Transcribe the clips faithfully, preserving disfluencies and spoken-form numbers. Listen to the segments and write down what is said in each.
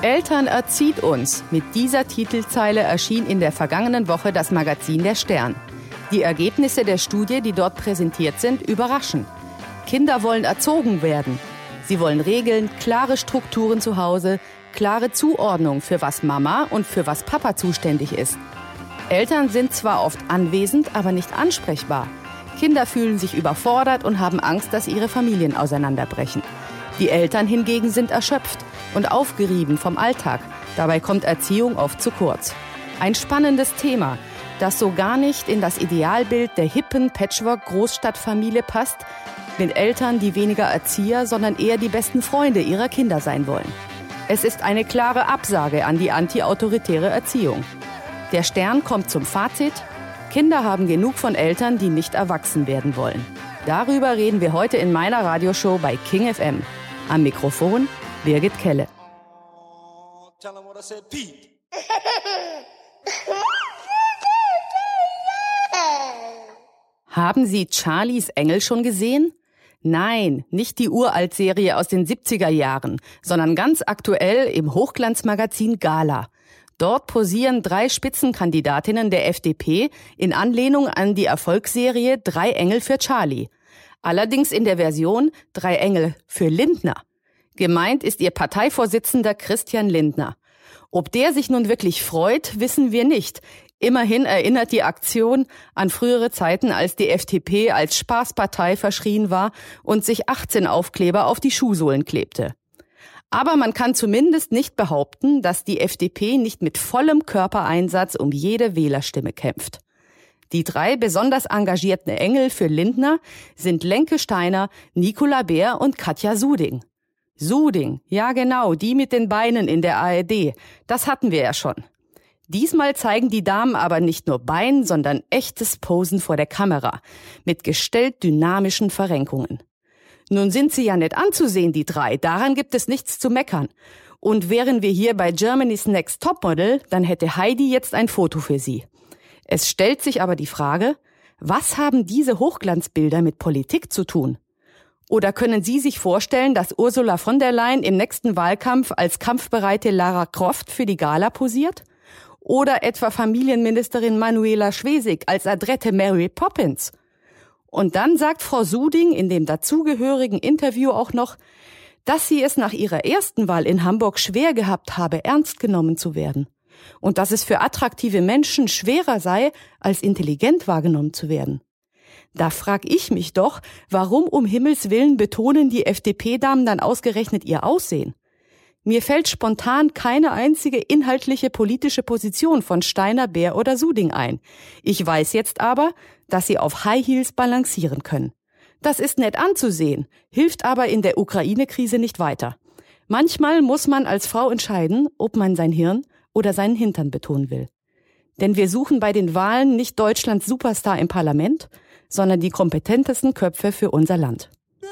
Eltern erzieht uns. Mit dieser Titelzeile erschien in der vergangenen Woche das Magazin Der Stern. Die Ergebnisse der Studie, die dort präsentiert sind, überraschen. Kinder wollen erzogen werden. Sie wollen Regeln, klare Strukturen zu Hause, klare Zuordnung, für was Mama und für was Papa zuständig ist. Eltern sind zwar oft anwesend, aber nicht ansprechbar. Kinder fühlen sich überfordert und haben Angst, dass ihre Familien auseinanderbrechen. Die Eltern hingegen sind erschöpft und aufgerieben vom Alltag. Dabei kommt Erziehung oft zu kurz. Ein spannendes Thema, das so gar nicht in das Idealbild der hippen Patchwork-Großstadtfamilie passt, mit Eltern, die weniger Erzieher, sondern eher die besten Freunde ihrer Kinder sein wollen. Es ist eine klare Absage an die anti-autoritäre Erziehung. Der Stern kommt zum Fazit: Kinder haben genug von Eltern, die nicht erwachsen werden wollen. Darüber reden wir heute in meiner Radioshow bei King F M. Am Mikrofon Birgit Kelle. Haben Sie Charlies Engel schon gesehen? Nein, nicht die Uralt-Serie aus den siebziger Jahren, sondern ganz aktuell im Hochglanzmagazin Gala. Dort posieren drei Spitzenkandidatinnen der F D P in Anlehnung an die Erfolgsserie Drei Engel für Charlie. Allerdings in der Version Drei Engel für Lindner. Gemeint ist ihr Parteivorsitzender Christian Lindner. Ob der sich nun wirklich freut, wissen wir nicht. Immerhin erinnert die Aktion an frühere Zeiten, als die F D P als Spaßpartei verschrien war und sich achtzehn Aufkleber auf die Schuhsohlen klebte. Aber man kann zumindest nicht behaupten, dass die F D P nicht mit vollem Körpereinsatz um jede Wählerstimme kämpft. Die drei besonders engagierten Engel für Lindner sind Lenke Steiner, Nicola Beer und Katja Suding. Suding, ja genau, die mit den Beinen in der A R D, das hatten wir ja schon. Diesmal zeigen die Damen aber nicht nur Bein, sondern echtes Posen vor der Kamera, mit gestellt dynamischen Verrenkungen. Nun sind sie ja nicht anzusehen, die drei, daran gibt es nichts zu meckern. Und wären wir hier bei Germany's Next Topmodel, dann hätte Heidi jetzt ein Foto für sie. Es stellt sich aber die Frage, was haben diese Hochglanzbilder mit Politik zu tun? Oder können Sie sich vorstellen, dass Ursula von der Leyen im nächsten Wahlkampf als kampfbereite Lara Croft für die Gala posiert? Oder etwa Familienministerin Manuela Schwesig als adrette Mary Poppins? Und dann sagt Frau Suding in dem dazugehörigen Interview auch noch, dass sie es nach ihrer ersten Wahl in Hamburg schwer gehabt habe, ernst genommen zu werden. Und dass es für attraktive Menschen schwerer sei, als intelligent wahrgenommen zu werden. Da frag ich mich doch, warum um Himmels Willen betonen die F D P-Damen dann ausgerechnet ihr Aussehen? Mir fällt spontan keine einzige inhaltliche politische Position von Steiner, Beer oder Suding ein. Ich weiß jetzt aber, dass sie auf High Heels balancieren können. Das ist nett anzusehen, hilft aber in der Ukraine-Krise nicht weiter. Manchmal muss man als Frau entscheiden, ob man sein Hirn oder seinen Hintern betonen will. Denn wir suchen bei den Wahlen nicht Deutschlands Superstar im Parlament, sondern die kompetentesten Köpfe für unser Land.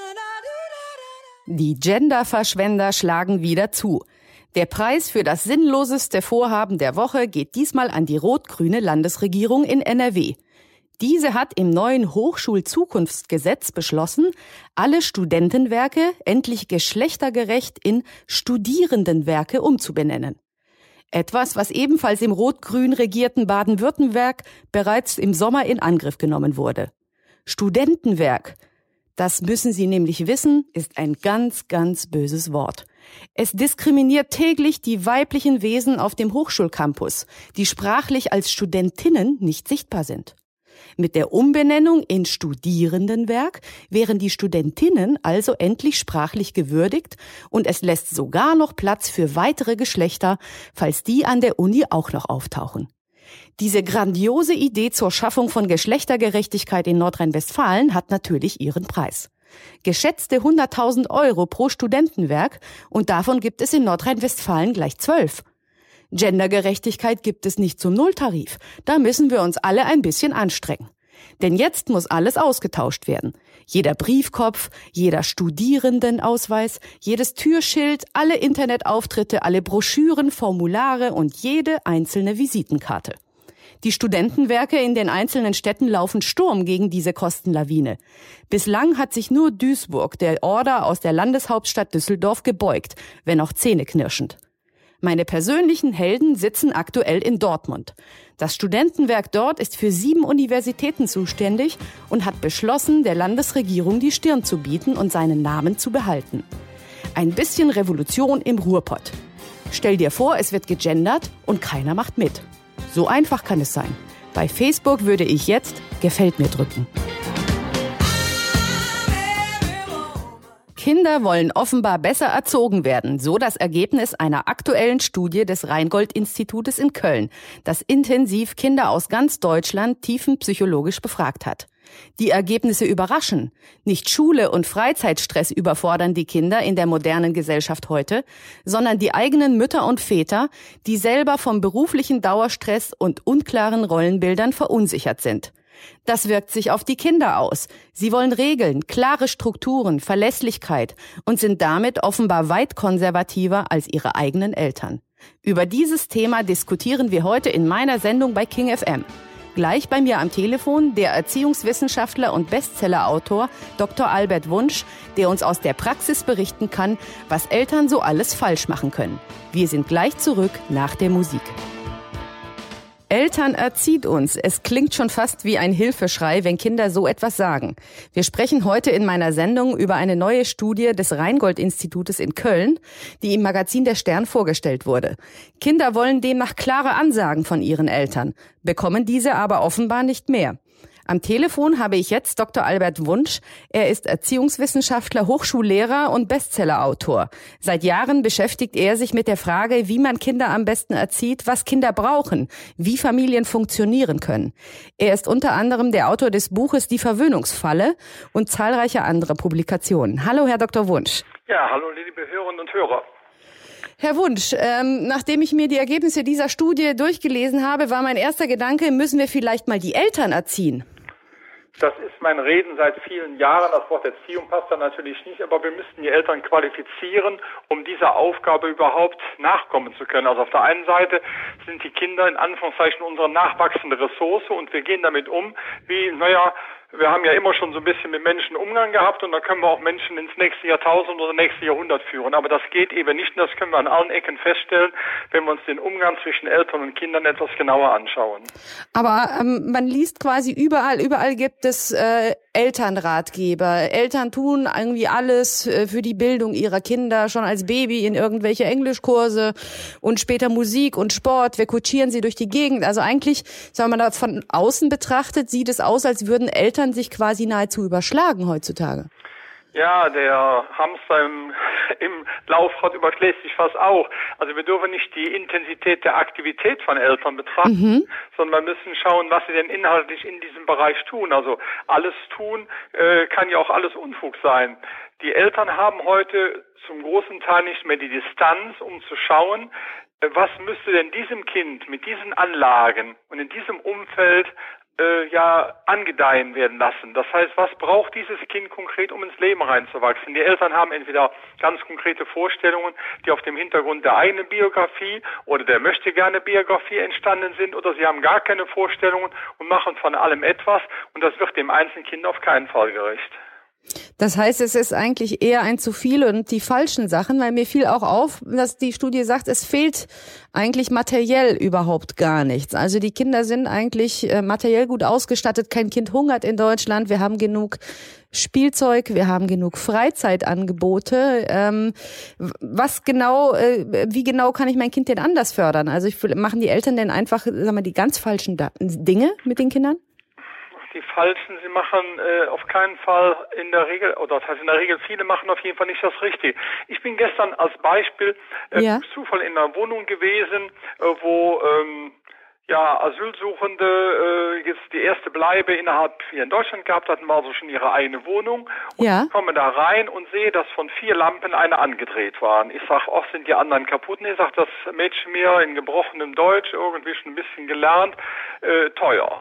Die Gender-Verschwender schlagen wieder zu. Der Preis für das sinnloseste Vorhaben der Woche geht diesmal an die rot-grüne Landesregierung in N R W. Diese hat im neuen Hochschulzukunftsgesetz beschlossen, alle Studentenwerke endlich geschlechtergerecht in Studierendenwerke umzubenennen. Etwas, was ebenfalls im rot-grün regierten Baden-Württemberg bereits im Sommer in Angriff genommen wurde. Studentenwerk, das müssen Sie nämlich wissen, ist ein ganz, ganz böses Wort. Es diskriminiert täglich die weiblichen Wesen auf dem Hochschulcampus, die sprachlich als Studentinnen nicht sichtbar sind. Mit der Umbenennung in Studierendenwerk wären die Studentinnen also endlich sprachlich gewürdigt und es lässt sogar noch Platz für weitere Geschlechter, falls die an der Uni auch noch auftauchen. Diese grandiose Idee zur Schaffung von Geschlechtergerechtigkeit in Nordrhein-Westfalen hat natürlich ihren Preis. Geschätzte hunderttausend Euro pro Studentenwerk und davon gibt es in Nordrhein-Westfalen gleich zwölf. Gendergerechtigkeit gibt es nicht zum Nulltarif. Da müssen wir uns alle ein bisschen anstrengen. Denn jetzt muss alles ausgetauscht werden. Jeder Briefkopf, jeder Studierendenausweis, jedes Türschild, alle Internetauftritte, alle Broschüren, Formulare und jede einzelne Visitenkarte. Die Studentenwerke in den einzelnen Städten laufen Sturm gegen diese Kostenlawine. Bislang hat sich nur Duisburg der Order aus der Landeshauptstadt Düsseldorf gebeugt, wenn auch zähneknirschend. Meine persönlichen Helden sitzen aktuell in Dortmund. Das Studentenwerk dort ist für sieben Universitäten zuständig und hat beschlossen, der Landesregierung die Stirn zu bieten und seinen Namen zu behalten. Ein bisschen Revolution im Ruhrpott. Stell dir vor, es wird gegendert und keiner macht mit. So einfach kann es sein. Bei Facebook würde ich jetzt Gefällt mir drücken. Kinder wollen offenbar besser erzogen werden, so das Ergebnis einer aktuellen Studie des Rheingold-Institutes in Köln, das intensiv Kinder aus ganz Deutschland tiefenpsychologisch befragt hat. Die Ergebnisse überraschen. Nicht Schule und Freizeitstress überfordern die Kinder in der modernen Gesellschaft heute, sondern die eigenen Mütter und Väter, die selber vom beruflichen Dauerstress und unklaren Rollenbildern verunsichert sind. Das wirkt sich auf die Kinder aus. Sie wollen Regeln, klare Strukturen, Verlässlichkeit und sind damit offenbar weit konservativer als ihre eigenen Eltern. Über dieses Thema diskutieren wir heute in meiner Sendung bei King F M. Gleich bei mir am Telefon der Erziehungswissenschaftler und Bestsellerautor Doktor Albert Wunsch, der uns aus der Praxis berichten kann, was Eltern so alles falsch machen können. Wir sind gleich zurück nach der Musik. Eltern erzieht uns. Es klingt schon fast wie ein Hilfeschrei, wenn Kinder so etwas sagen. Wir sprechen heute in meiner Sendung über eine neue Studie des Rheingold-Institutes in Köln, die im Magazin Der Stern vorgestellt wurde. Kinder wollen demnach klare Ansagen von ihren Eltern, bekommen diese aber offenbar nicht mehr. Am Telefon habe ich jetzt Doktor Albert Wunsch. Er ist Erziehungswissenschaftler, Hochschullehrer und Bestsellerautor. Seit Jahren beschäftigt er sich mit der Frage, wie man Kinder am besten erzieht, was Kinder brauchen, wie Familien funktionieren können. Er ist unter anderem der Autor des Buches Die Verwöhnungsfalle und zahlreicher anderer Publikationen. Hallo, Herr Doktor Wunsch. Ja, hallo, liebe Hörerinnen und Hörer. Herr Wunsch, ähm, nachdem ich mir die Ergebnisse dieser Studie durchgelesen habe, war mein erster Gedanke, müssen wir vielleicht mal die Eltern erziehen? Das ist mein Reden seit vielen Jahren. Das Wort Erziehung passt da natürlich nicht, aber wir müssten die Eltern qualifizieren, um dieser Aufgabe überhaupt nachkommen zu können. Also auf der einen Seite sind die Kinder in Anführungszeichen unsere nachwachsende Ressource und wir gehen damit um, wie, naja, wir haben ja immer schon so ein bisschen mit Menschen Umgang gehabt und da können wir auch Menschen ins nächste Jahrtausend oder nächste Jahrhundert führen. Aber das geht eben nicht und das können wir an allen Ecken feststellen, wenn wir uns den Umgang zwischen Eltern und Kindern etwas genauer anschauen. Aber ähm, man liest quasi überall, überall gibt es äh, Elternratgeber. Eltern tun irgendwie alles äh, für die Bildung ihrer Kinder, schon als Baby in irgendwelche Englischkurse und später Musik und Sport. Wir kutschieren sie durch die Gegend. Also eigentlich, sagen wir mal, von außen betrachtet, sieht es aus, als würden Eltern sich quasi nahezu überschlagen heutzutage. Ja, der Hamster im, im Laufrad überschlägt sich fast auch. Also wir dürfen nicht die Intensität der Aktivität von Eltern betrachten, mhm. sondern wir müssen schauen, was sie denn inhaltlich in diesem Bereich tun. Also alles tun äh, kann ja auch alles Unfug sein. Die Eltern haben heute zum großen Teil nicht mehr die Distanz, um zu schauen, was müsste denn diesem Kind mit diesen Anlagen und in diesem Umfeld ja angedeihen werden lassen. Das heißt, was braucht dieses Kind konkret, um ins Leben reinzuwachsen? Die Eltern haben entweder ganz konkrete Vorstellungen, die auf dem Hintergrund der eigenen Biografie oder der Möchtegerne-Biografie entstanden sind, oder sie haben gar keine Vorstellungen und machen von allem etwas und das wird dem einzelnen Kind auf keinen Fall gerecht. Das heißt, es ist eigentlich eher ein zu viel und die falschen Sachen, weil mir fiel auch auf, dass die Studie sagt, es fehlt eigentlich materiell überhaupt gar nichts. Also die Kinder sind eigentlich äh, materiell gut ausgestattet. Kein Kind hungert in Deutschland. Wir haben genug Spielzeug, wir haben genug Freizeitangebote. Ähm, was genau, äh, wie genau kann ich mein Kind denn anders fördern? Also ich, machen die Eltern denn einfach, sagen wir, die ganz falschen da- Dinge mit den Kindern? Die Falschen, sie machen äh, auf keinen Fall in der Regel, oder das heißt in der Regel, viele machen auf jeden Fall nicht das Richtige. Ich bin gestern als Beispiel äh, ja. Zufall in einer Wohnung gewesen, äh, wo ähm, ja Asylsuchende äh, jetzt die erste Bleibe innerhalb hier in Deutschland gehabt hatten, war also schon ihre eigene Wohnung. Und ja. ich komme da rein und sehe, dass von vier Lampen eine angedreht waren. Ich sage, ach, sind die anderen kaputt? Nee, sagt das Mädchen mir in gebrochenem Deutsch, irgendwie schon ein bisschen gelernt, äh, teuer.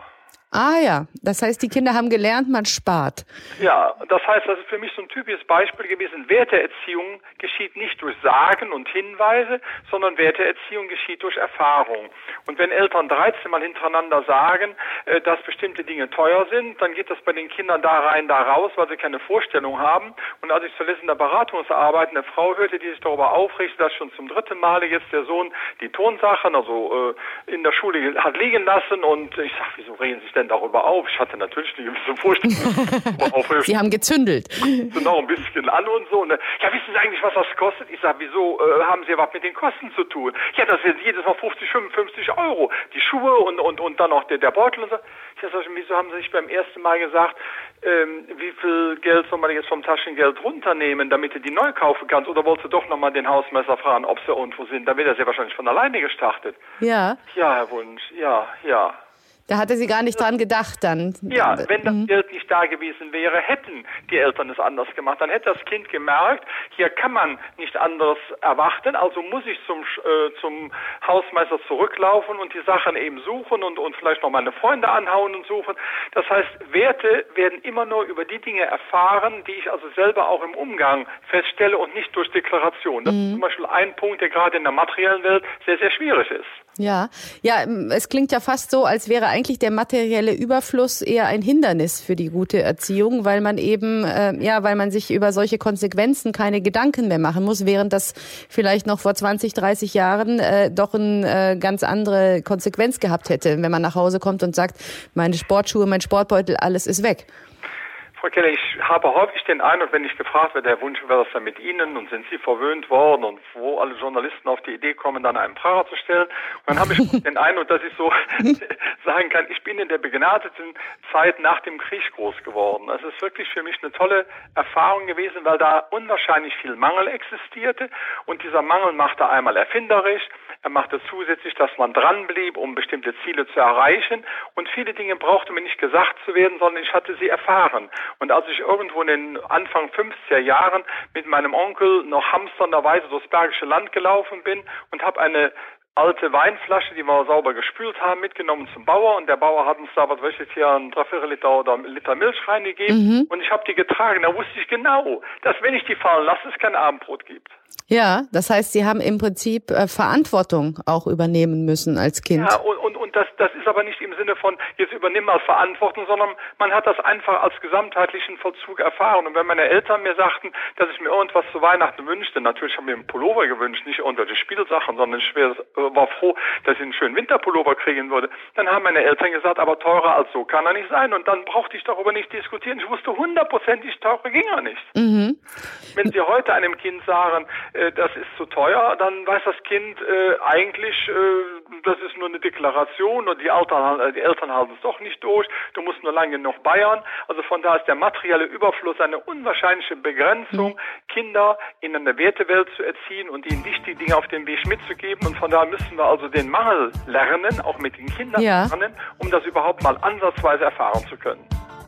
Ah ja, das heißt, die Kinder haben gelernt, man spart. Ja, das heißt, das ist für mich so ein typisches Beispiel gewesen. Werteerziehung geschieht nicht durch Sagen und Hinweise, sondern Werteerziehung geschieht durch Erfahrung. Und wenn Eltern dreizehn Mal hintereinander sagen, äh, dass bestimmte Dinge teuer sind, dann geht das bei den Kindern da rein, da raus, weil sie keine Vorstellung haben. Und als ich zuletzt in der Beratungsarbeit eine Frau hörte, die sich darüber aufregte, dass schon zum dritten Male jetzt der Sohn die Tonsachen, also äh, in der Schule hat liegen lassen, und ich sag, wieso regen sich denn darüber auf? Ich hatte natürlich eine gewisse Vorstellung. Sie haben gezündelt. So noch ein bisschen an und so. Ne? Ja, wissen Sie eigentlich, was das kostet? Ich sag, wieso äh, haben Sie was mit den Kosten zu tun? Ja, das sind jedes Mal fünfzig, fünfundfünfzig Euro. Die Schuhe und und und dann noch der, der Beutel und so. Ich sag, wieso haben Sie nicht beim ersten Mal gesagt, ähm, wie viel Geld soll man jetzt vom Taschengeld runternehmen, damit du die neu kaufen kannst? Oder wolltest du doch nochmal den Hausmeister fragen, ob sie irgendwo sind? Dann wird er sehr wahrscheinlich von alleine gestartet. Ja. Ja, Herr Wunsch. Ja, ja. Da hatte sie gar nicht dran gedacht dann. Ja, wenn das Geld nicht da gewesen wäre, hätten die Eltern es anders gemacht. Dann hätte das Kind gemerkt, hier kann man nicht anderes erwarten, also muss ich zum äh, zum Hausmeister zurücklaufen und die Sachen eben suchen und, und vielleicht noch meine Freunde anhauen und suchen. Das heißt, Werte werden immer nur über die Dinge erfahren, die ich also selber auch im Umgang feststelle und nicht durch Deklaration. Das mhm. ist zum Beispiel ein Punkt, der gerade in der materiellen Welt sehr, sehr schwierig ist. Ja, ja, es klingt ja fast so, als wäre eigentlich der materielle Überfluss eher ein Hindernis für die gute Erziehung, weil man eben, äh, ja, weil man sich über solche Konsequenzen keine Gedanken mehr machen muss, während das vielleicht noch vor zwanzig, dreißig Jahren äh, doch eine äh, ganz andere Konsequenz gehabt hätte, wenn man nach Hause kommt und sagt, meine Sportschuhe, mein Sportbeutel, alles ist weg. Frau Keller, ich habe häufig den Eindruck, wenn ich gefragt werde, Herr Wunsch, wie war das denn mit Ihnen und sind Sie verwöhnt worden und wo alle Journalisten auf die Idee kommen, dann einen Pfarrer zu stellen. Und dann habe ich den Eindruck, dass ich so sagen kann, ich bin in der begnadeten Zeit nach dem Krieg groß geworden. Es ist wirklich für mich eine tolle Erfahrung gewesen, weil da unwahrscheinlich viel Mangel existierte und dieser Mangel machte einmal erfinderisch, er machte zusätzlich, dass man dran blieb, um bestimmte Ziele zu erreichen, und viele Dinge brauchte mir nicht gesagt zu werden, sondern ich hatte sie erfahren. Und als ich irgendwo in den Anfang fünfziger Jahren mit meinem Onkel noch hamsternderweise durchs Bergische Land gelaufen bin und habe eine alte Weinflasche, die wir sauber gespült haben, mitgenommen zum Bauer, und der Bauer hat uns da, was weiß ich, hier ein Dreiviertel-Liter oder einen Liter Milch reingegeben mhm. und ich habe die getragen. Da wusste ich genau, dass wenn ich die fallen lasse, es kein Abendbrot gibt. Ja, das heißt, Sie haben im Prinzip äh, Verantwortung auch übernehmen müssen als Kind. Ja, und, und, und das, das ist aber nicht im Sinne von, jetzt übernimm mal Verantwortung, sondern man hat das einfach als gesamtheitlichen Vollzug erfahren. Und wenn meine Eltern mir sagten, dass ich mir irgendwas zu Weihnachten wünschte, natürlich haben wir einen Pullover gewünscht, nicht irgendwelche Spielsachen, sondern ich war froh, dass ich einen schönen Winterpullover kriegen würde, dann haben meine Eltern gesagt, aber teurer als so kann er nicht sein. Und dann brauchte ich darüber nicht diskutieren. Ich wusste hundertprozentig, teurer ging er nicht. Mhm. Wenn Sie heute einem Kind sagen, äh, das ist zu teuer, dann weiß das Kind äh, eigentlich, äh, das ist nur eine Deklaration und die Eltern, die Eltern halten es doch nicht durch, du musst nur lange noch bayern. Also von da ist der materielle Überfluss eine unwahrscheinliche Begrenzung, mhm. Kinder in eine Wertewelt zu erziehen und ihnen wichtige Dinge auf den Weg mitzugeben. Und von daher müssen wir also den Mangel lernen, auch mit den Kindern ja. lernen, um das überhaupt mal ansatzweise erfahren zu können.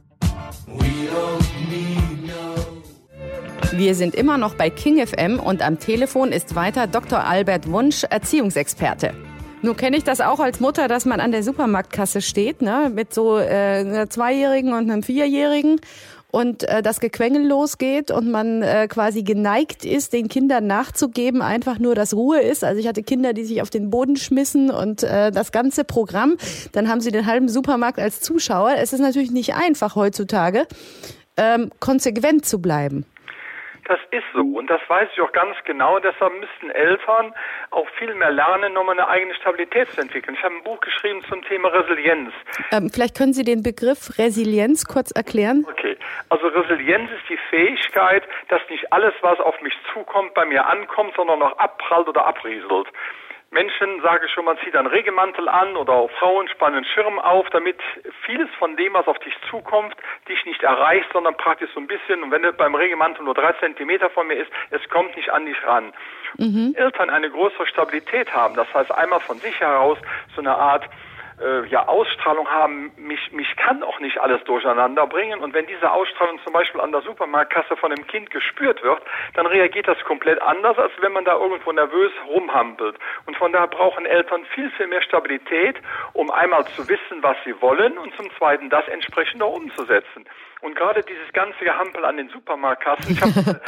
Wir sind immer noch bei King F M und am Telefon ist weiter Doktor Albert Wunsch, Erziehungsexperte. Nun kenne ich das auch als Mutter, dass man an der Supermarktkasse steht, ne, mit so äh, einer Zweijährigen und einem Vierjährigen und äh, das Gequengel losgeht und man äh, quasi geneigt ist, den Kindern nachzugeben, einfach nur, dass Ruhe ist. Also ich hatte Kinder, die sich auf den Boden schmissen und äh, das ganze Programm. Dann haben sie den halben Supermarkt als Zuschauer. Es ist natürlich nicht einfach heutzutage, ähm, konsequent zu bleiben. Das ist so und das weiß ich auch ganz genau. Deshalb müssten Eltern auch viel mehr lernen, um eine eigene Stabilität zu entwickeln. Ich habe ein Buch geschrieben zum Thema Resilienz. Ähm, vielleicht können Sie den Begriff Resilienz kurz erklären? Okay, also Resilienz ist die Fähigkeit, dass nicht alles, was auf mich zukommt, bei mir ankommt, sondern auch abprallt oder abrieselt. Menschen, sage ich schon, man zieht einen Regenmantel an oder auch Frauen spannen einen Schirm auf, damit vieles von dem, was auf dich zukommt, dich nicht erreicht, sondern praktisch so ein bisschen, und wenn es beim Regenmantel nur drei Zentimeter von mir ist, es kommt nicht an dich ran. Mhm. Eltern eine größere Stabilität haben, das heißt einmal von sich heraus so eine Art äh, ja, Ausstrahlung haben, mich, mich kann auch nicht alles durcheinander bringen. Und wenn diese Ausstrahlung zum Beispiel an der Supermarktkasse von einem Kind gespürt wird, dann reagiert das komplett anders, als wenn man da irgendwo nervös rumhampelt. Und von daher brauchen Eltern viel, viel mehr Stabilität, um einmal zu wissen, was sie wollen und zum Zweiten das entsprechend auch umzusetzen. Und gerade dieses ganze Gehampel an den Supermarktkassen, ich habe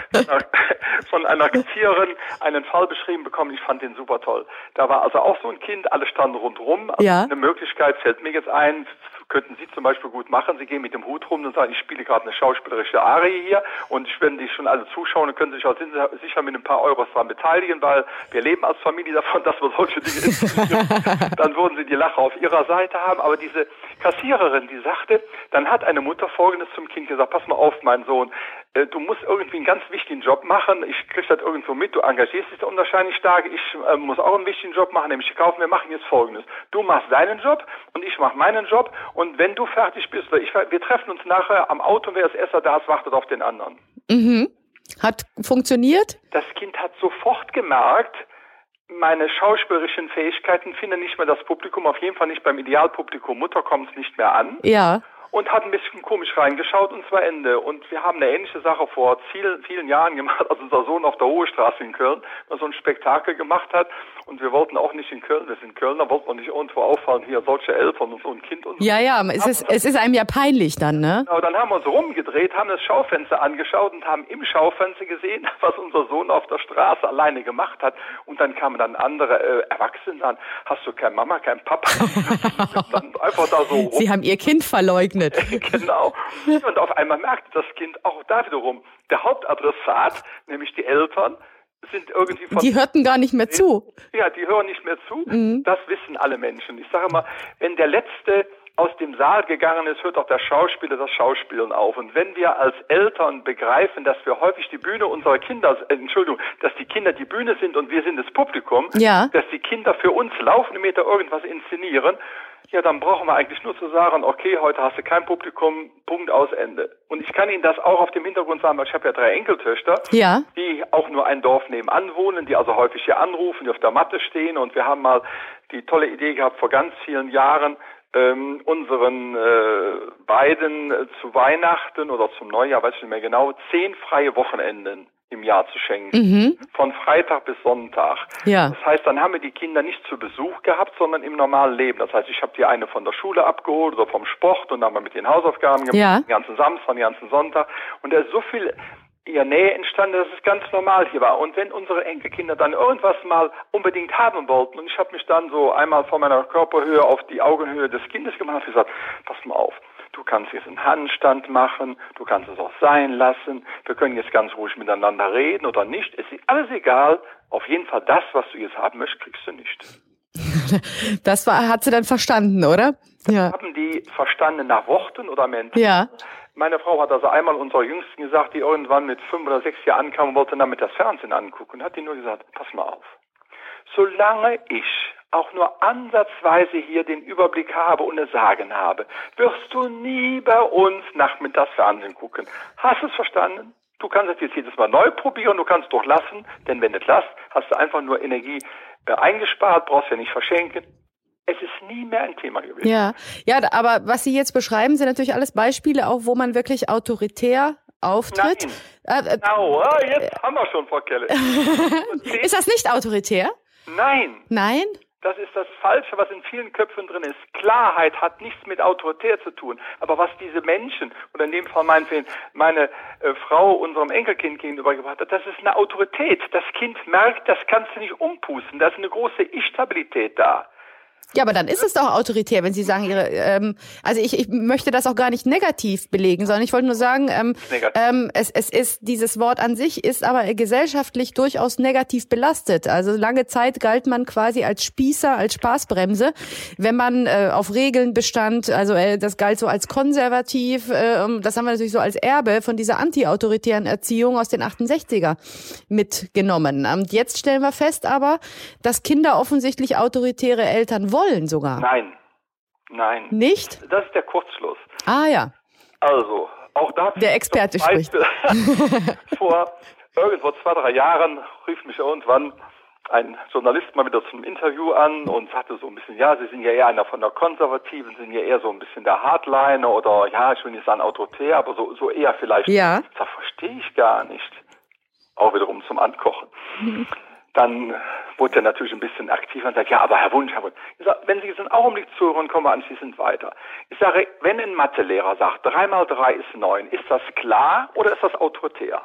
von einer Kassiererin einen Fall beschrieben bekommen, ich fand den super toll. Da war also auch so ein Kind, alle standen rundherum. Also ja. Eine Möglichkeit fällt mir jetzt ein, könnten Sie zum Beispiel gut machen. Sie gehen mit dem Hut rum und sagen, ich spiele gerade eine schauspielerische Arie hier und wenn die schon alle zuschauen, dann können Sie sich auch sicher mit ein paar Euros daran beteiligen, weil wir leben als Familie davon, dass wir solche Dinge inszenieren. Dann würden Sie die Lache auf Ihrer Seite haben. Aber diese Kassiererin, die sagte, dann hat eine Mutter Folgendes zum Kind gesagt, pass mal auf, mein Sohn, äh, du musst irgendwie einen ganz wichtigen Job machen, ich krieg das irgendwo mit, du engagierst dich da unwahrscheinlich stark, ich äh, muss auch einen wichtigen Job machen, nämlich kaufen, wir machen jetzt Folgendes. Du machst deinen Job und ich mach meinen Job und wenn du fertig bist, oder ich, wir treffen uns nachher am Auto, wer als erster da ist, wartet auf den anderen. Mhm. Hat funktioniert? Das Kind hat sofort gemerkt, meine schauspielerischen Fähigkeiten finden nicht mehr das Publikum, auf jeden Fall nicht beim Idealpublikum. Mutter kommt es nicht mehr an. Ja. Und hat ein bisschen komisch reingeschaut und zwar Ende. Und wir haben eine ähnliche Sache vor vielen, vielen Jahren gemacht, als unser Sohn auf der Hohe Straße in Köln mal so ein Spektakel gemacht hat. Und wir wollten auch nicht in Köln, wir sind Kölner, wollten wir nicht irgendwo auffallen, hier solche Eltern und so ein Kind. Und so. Ja, ja, es ist, es ist einem ja peinlich dann, ne? Genau, dann haben wir uns rumgedreht, haben das Schaufenster angeschaut und haben im Schaufenster gesehen, was unser Sohn auf der Straße alleine gemacht hat. Und dann kamen dann andere äh, Erwachsene an, hast du keine Mama, kein Papa? Dann einfach da so rum. Sie haben ihr Kind verleugnet. Genau. Und auf einmal merkte das Kind auch da wiederum, der Hauptadressat, nämlich die Eltern, sind irgendwie von... Die hörten gar nicht mehr zu. Ja, die hören nicht mehr zu. Mhm. Das wissen alle Menschen. Ich sage mal, wenn der Letzte aus dem Saal gegangen ist, hört auch der Schauspieler das Schauspielen auf. Und wenn wir als Eltern begreifen, dass wir häufig die Bühne unserer Kinder, äh, Entschuldigung, dass die Kinder die Bühne sind und wir sind das Publikum, ja. Dass die Kinder für uns laufende Meter irgendwas inszenieren, ja, dann brauchen wir eigentlich nur zu sagen, okay, heute hast du kein Publikum, Punkt, aus, Ende. Und ich kann Ihnen das auch auf dem Hintergrund sagen, weil ich habe ja drei Enkeltöchter, ja. Die auch nur ein Dorf nebenan wohnen, die also häufig hier anrufen, die auf der Matte stehen. Und wir haben mal die tolle Idee gehabt, vor ganz vielen Jahren, ähm, unseren äh, beiden äh, zu Weihnachten oder zum Neujahr, weiß ich nicht mehr genau, zehn freie Wochenenden im Jahr zu schenken. Mhm. Von Freitag bis Sonntag. Ja. Das heißt, dann haben wir die Kinder nicht zu Besuch gehabt, sondern im normalen Leben. Das heißt, ich habe die eine von der Schule abgeholt oder vom Sport und dann haben wir mit den Hausaufgaben gemacht, ja. den ganzen Samstag, den ganzen Sonntag. Und da ist so viel ihr Nähe entstanden, dass es ganz normal hier war. Und wenn unsere Enkelkinder dann irgendwas mal unbedingt haben wollten, und ich habe mich dann so einmal von meiner Körperhöhe auf die Augenhöhe des Kindes gemacht und gesagt, pass mal auf, du kannst jetzt einen Handstand machen, du kannst es auch sein lassen, wir können jetzt ganz ruhig miteinander reden oder nicht, es ist alles egal, auf jeden Fall das, was du jetzt haben möchtest, kriegst du nicht. Das war, hat sie dann verstanden, oder? Ja. Haben die verstanden nach Worten oder Menschen? Ja. Meine Frau hat also einmal unserer Jüngsten gesagt, die irgendwann mit fünf oder sechs Jahren ankam und wollte damit das Fernsehen angucken. Und hat die nur gesagt, pass mal auf. Solange ich auch nur ansatzweise hier den Überblick habe und es Sagen habe, wirst du nie bei uns nachmittags Fernsehen gucken. Hast du es verstanden? Du kannst es jetzt jedes Mal neu probieren, du kannst es doch lassen, denn wenn du es lässt, hast du einfach nur Energie äh, eingespart, brauchst ja nicht verschenken. Es ist nie mehr ein Thema gewesen. Ja, ja, aber was Sie jetzt beschreiben, sind natürlich alles Beispiele, auch wo man wirklich autoritär auftritt. Nein. Äh, genau, äh, jetzt äh, haben wir schon, Frau Kelle. Ist das nicht autoritär? Nein. Nein? Das ist das Falsche, was in vielen Köpfen drin ist. Klarheit hat nichts mit autoritär zu tun. Aber was diese Menschen, oder in dem Fall meinetwegen meine äh, Frau unserem Enkelkind gegenübergebracht hat, das ist eine Autorität. Das Kind merkt, das kannst du nicht umpusten. Da ist eine große Ich-Stabilität da. Ja, aber dann ist es doch autoritär, wenn Sie sagen, Ihre, ähm, also ich, ich möchte das auch gar nicht negativ belegen, sondern ich wollte nur sagen, ähm, ähm, es, es ist, dieses Wort an sich ist aber gesellschaftlich durchaus negativ belastet. Also lange Zeit galt man quasi als Spießer, als Spaßbremse, wenn man äh, auf Regeln bestand, also äh, das galt so als konservativ, äh, das haben wir natürlich so als Erbe von dieser anti-autoritären Erziehung aus den achtundsechziger mitgenommen. Und jetzt stellen wir fest aber, dass Kinder offensichtlich autoritäre Eltern wollen. Wollen sogar? Nein, nein. Nicht? Das ist der Kurzschluss. Ah ja. Also, auch da... Der Experte spricht. Vor irgendwo zwei, drei Jahren rief mich irgendwann ein Journalist mal wieder zum Interview an und sagte so ein bisschen, ja, Sie sind ja eher einer von der Konservativen, sind ja eher so ein bisschen der Hardliner oder, ja, ich will nicht sagen autoritär, aber so, so eher vielleicht. Ja. Das verstehe ich gar nicht. Auch wiederum zum Ankochen. Mhm. Dann wurde er natürlich ein bisschen aktiver und sagt, ja, aber Herr Wunsch, Herr Wunsch, ich sag, wenn Sie jetzt einen Augenblick zuhören, kommen wir anschließend weiter. Ich sage, wenn ein Mathelehrer sagt, drei mal drei ist neun, ist das klar oder ist das autoritär?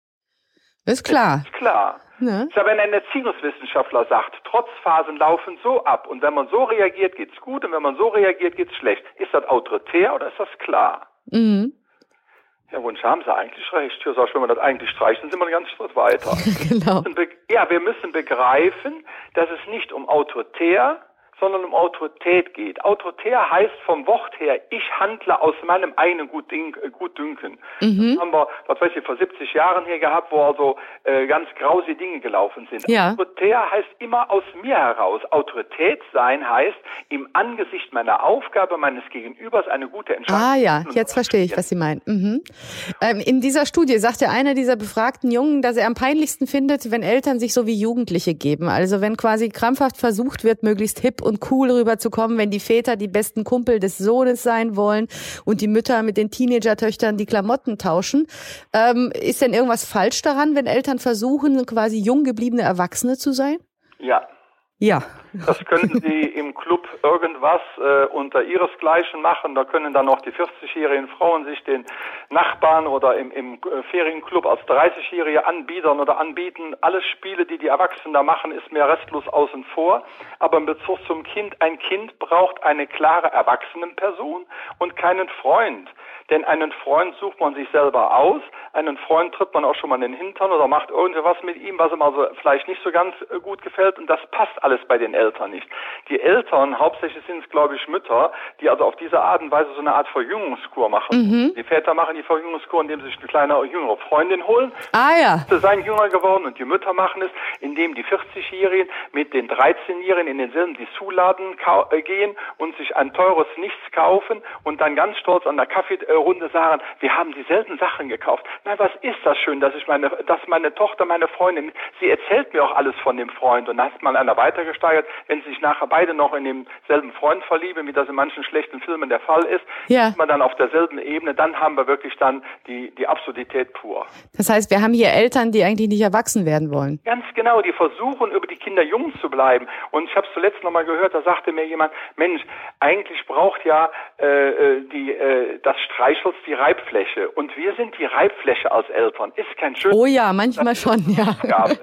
Ist klar. Ist klar. Ja. Ich sage, wenn ein Erziehungswissenschaftler sagt, Trotzphasen laufen so ab und wenn man so reagiert, geht's gut und wenn man so reagiert, geht's schlecht. Ist das autoritär oder ist das klar? Mhm. Herr Wunsch, haben Sie eigentlich recht. Ja, sag ich, wenn man das eigentlich streicht, dann sind wir einen ganzen Schritt weiter. Genau. Ja, wir müssen begreifen, dass es nicht um autoritär, sondern um Autorität geht. Autoritär heißt vom Wort her, ich handle aus meinem eigenen Gutdünken. Mhm. Das haben wir, was weiß ich, vor siebzig Jahren hier gehabt, wo also äh, ganz grausige Dinge gelaufen sind. Ja. Autoritär heißt immer aus mir heraus. Autorität sein heißt, im Angesicht meiner Aufgabe, meines Gegenübers eine gute Entscheidung. Ah ja, jetzt verstehe ich, was Sie meinen. Mhm. Ähm, in dieser Studie sagte einer dieser befragten Jungen, dass er am peinlichsten findet, wenn Eltern sich so wie Jugendliche geben. Also wenn quasi krampfhaft versucht wird, möglichst hip und cool rüberzukommen, wenn die Väter die besten Kumpel des Sohnes sein wollen und die Mütter mit den Teenager-Töchtern die Klamotten tauschen. Ähm, ist denn irgendwas falsch daran, wenn Eltern versuchen, quasi jung gebliebene Erwachsene zu sein? Ja. Ja. Das können Sie im Club irgendwas äh, unter ihresgleichen machen. Da können dann auch die vierzigjährigen Frauen sich den Nachbarn oder im, im äh, Ferienclub als dreißigjährige anbiedern oder anbieten. Alle Spiele, die die Erwachsenen da machen, ist mir restlos außen vor. Aber in Bezug zum Kind, ein Kind braucht eine klare Erwachsenenperson und keinen Freund. Denn einen Freund sucht man sich selber aus. Einen Freund tritt man auch schon mal in den Hintern oder macht irgendwas mit ihm, was ihm also vielleicht nicht so ganz äh, gut gefällt. Und das passt alles bei den Eltern nicht. Die Eltern, hauptsächlich sind es, glaube ich, Mütter, die also auf diese Art und Weise so eine Art Verjüngungskur machen. Mhm. Die Väter machen die Verjüngungskur, indem sie sich eine kleine, jüngere Freundin holen. Ah ja. Sie seien jünger geworden und die Mütter machen es, indem die vierzigjährigen mit den dreizehnjährigen in denselben Dessous-Laden äh, gehen und sich ein teures Nichts kaufen und dann ganz stolz an der Kaffeerunde sagen, wir haben dieselben Sachen gekauft. Na, was ist das schön, dass ich meine, dass meine Tochter, meine Freundin, sie erzählt mir auch alles von dem Freund und dann hat man einer weitergesteigert, wenn sie sich nachher beide noch in demselben Freund verlieben, wie das in manchen schlechten Filmen der Fall ist, ja. Ist man dann auf derselben Ebene, dann haben wir wirklich dann die, die Absurdität pur. Das heißt, wir haben hier Eltern, die eigentlich nicht erwachsen werden wollen. Ganz genau, die versuchen, über die Kinder jung zu bleiben. Und ich habe es zuletzt noch mal gehört, da sagte mir jemand, Mensch, eigentlich braucht ja äh, die, äh, das Streichholz die Reibfläche. Und wir sind die Reibfläche als Eltern. Ist kein schönes... Oh ja, manchmal schon, ja.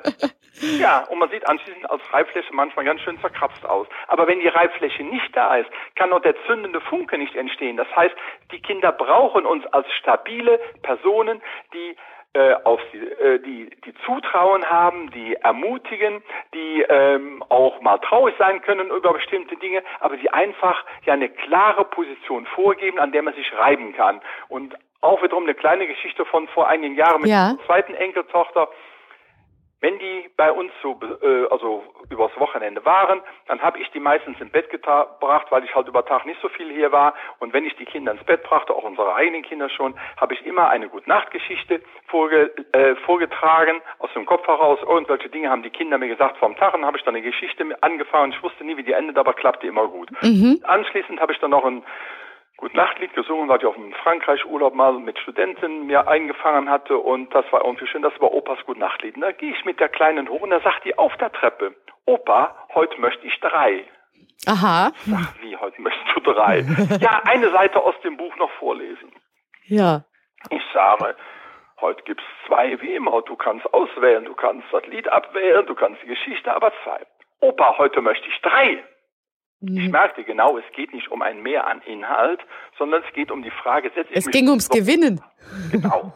Ja, und man sieht anschließend als Reibfläche manchmal ganz schön verkratzt aus. Aber wenn die Reibfläche nicht da ist, kann auch der zündende Funke nicht entstehen. Das heißt, die Kinder brauchen uns als stabile Personen, die äh, auf sie, äh, die, die Zutrauen haben, die ermutigen, die ähm, auch mal traurig sein können über bestimmte Dinge, aber die einfach ja eine klare Position vorgeben, an der man sich reiben kann. Und auch wiederum eine kleine Geschichte von vor einigen Jahren mit ja. der zweiten Enkeltochter. Wenn die bei uns so, äh, also übers Wochenende waren, dann habe ich die meistens ins Bett gebracht, weil ich halt über Tag nicht so viel hier war. Und wenn ich die Kinder ins Bett brachte, auch unsere eigenen Kinder schon, habe ich immer eine Gute-Nacht-Geschichte vorge äh, vorgetragen, aus dem Kopf heraus. Irgendwelche Dinge haben die Kinder mir gesagt vom Tag, und habe ich dann eine Geschichte angefangen. Ich wusste nie, wie die endet, aber klappte immer gut. Mhm. Anschließend habe ich dann noch ein Gute-Nacht-Lied gesungen, weil ich auf dem Frankreich-Urlaub mal mit Studenten mir eingefangen hatte, und das war irgendwie schön, das war Opas Gute-Nacht-Lied. Da gehe ich mit der Kleinen hoch und da sagt die auf der Treppe, Opa, heute möchte ich drei. Aha. Ich sag, wie, heute möchtest du drei? Ja, eine Seite aus dem Buch noch vorlesen. Ja. Ich sage, heute gibt's zwei wie immer, du kannst auswählen, du kannst das Lied abwählen, du kannst die Geschichte, aber zwei. Opa, heute möchte ich drei. Ich merkte genau, es geht nicht um ein Mehr an Inhalt, sondern es geht um die Frage, setze ich es mich... Es ging ums Gewinnen. Genau.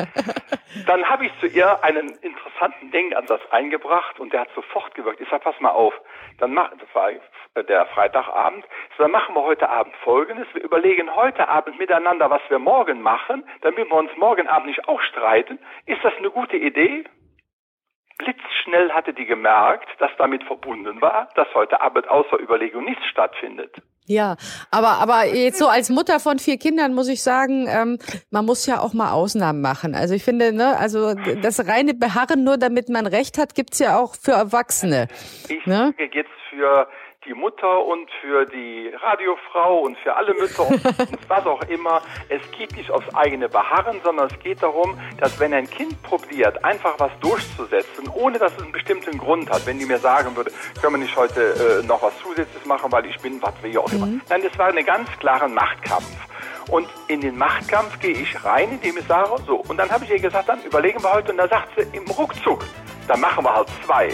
Dann habe ich zu ihr einen interessanten Denkansatz eingebracht und der hat sofort gewirkt. Ich sage, pass mal auf, dann mach, das war der Freitagabend, so, dann machen wir heute Abend Folgendes. Wir überlegen heute Abend miteinander, was wir morgen machen, damit wir uns morgen Abend nicht auch streiten. Ist das eine gute Idee? Blitzschnell hatte die gemerkt, dass damit verbunden war, dass heute Abend außer Überlegung nichts stattfindet. Ja, aber aber jetzt so als Mutter von vier Kindern muss ich sagen, ähm, man muss ja auch mal Ausnahmen machen. Also ich finde, ne, also das reine Beharren nur, damit man Recht hat, gibt's ja auch für Erwachsene. Ich ne? denke jetzt für die Mutter und für die Radiofrau und für alle Mütter und was auch immer. Es geht nicht aufs eigene Beharren, sondern es geht darum, dass wenn ein Kind probiert, einfach was durchzusetzen, ohne dass es einen bestimmten Grund hat, wenn die mir sagen würde, können wir nicht heute äh, noch was Zusätzliches machen, weil ich bin, was wir auch immer. Mhm. Nein, das war ein ganz klarer Machtkampf. Und in den Machtkampf gehe ich rein, indem ich sage, so. Und dann habe ich ihr gesagt, dann überlegen wir heute. Und da sagt sie im Ruckzuck, dann machen wir halt zwei.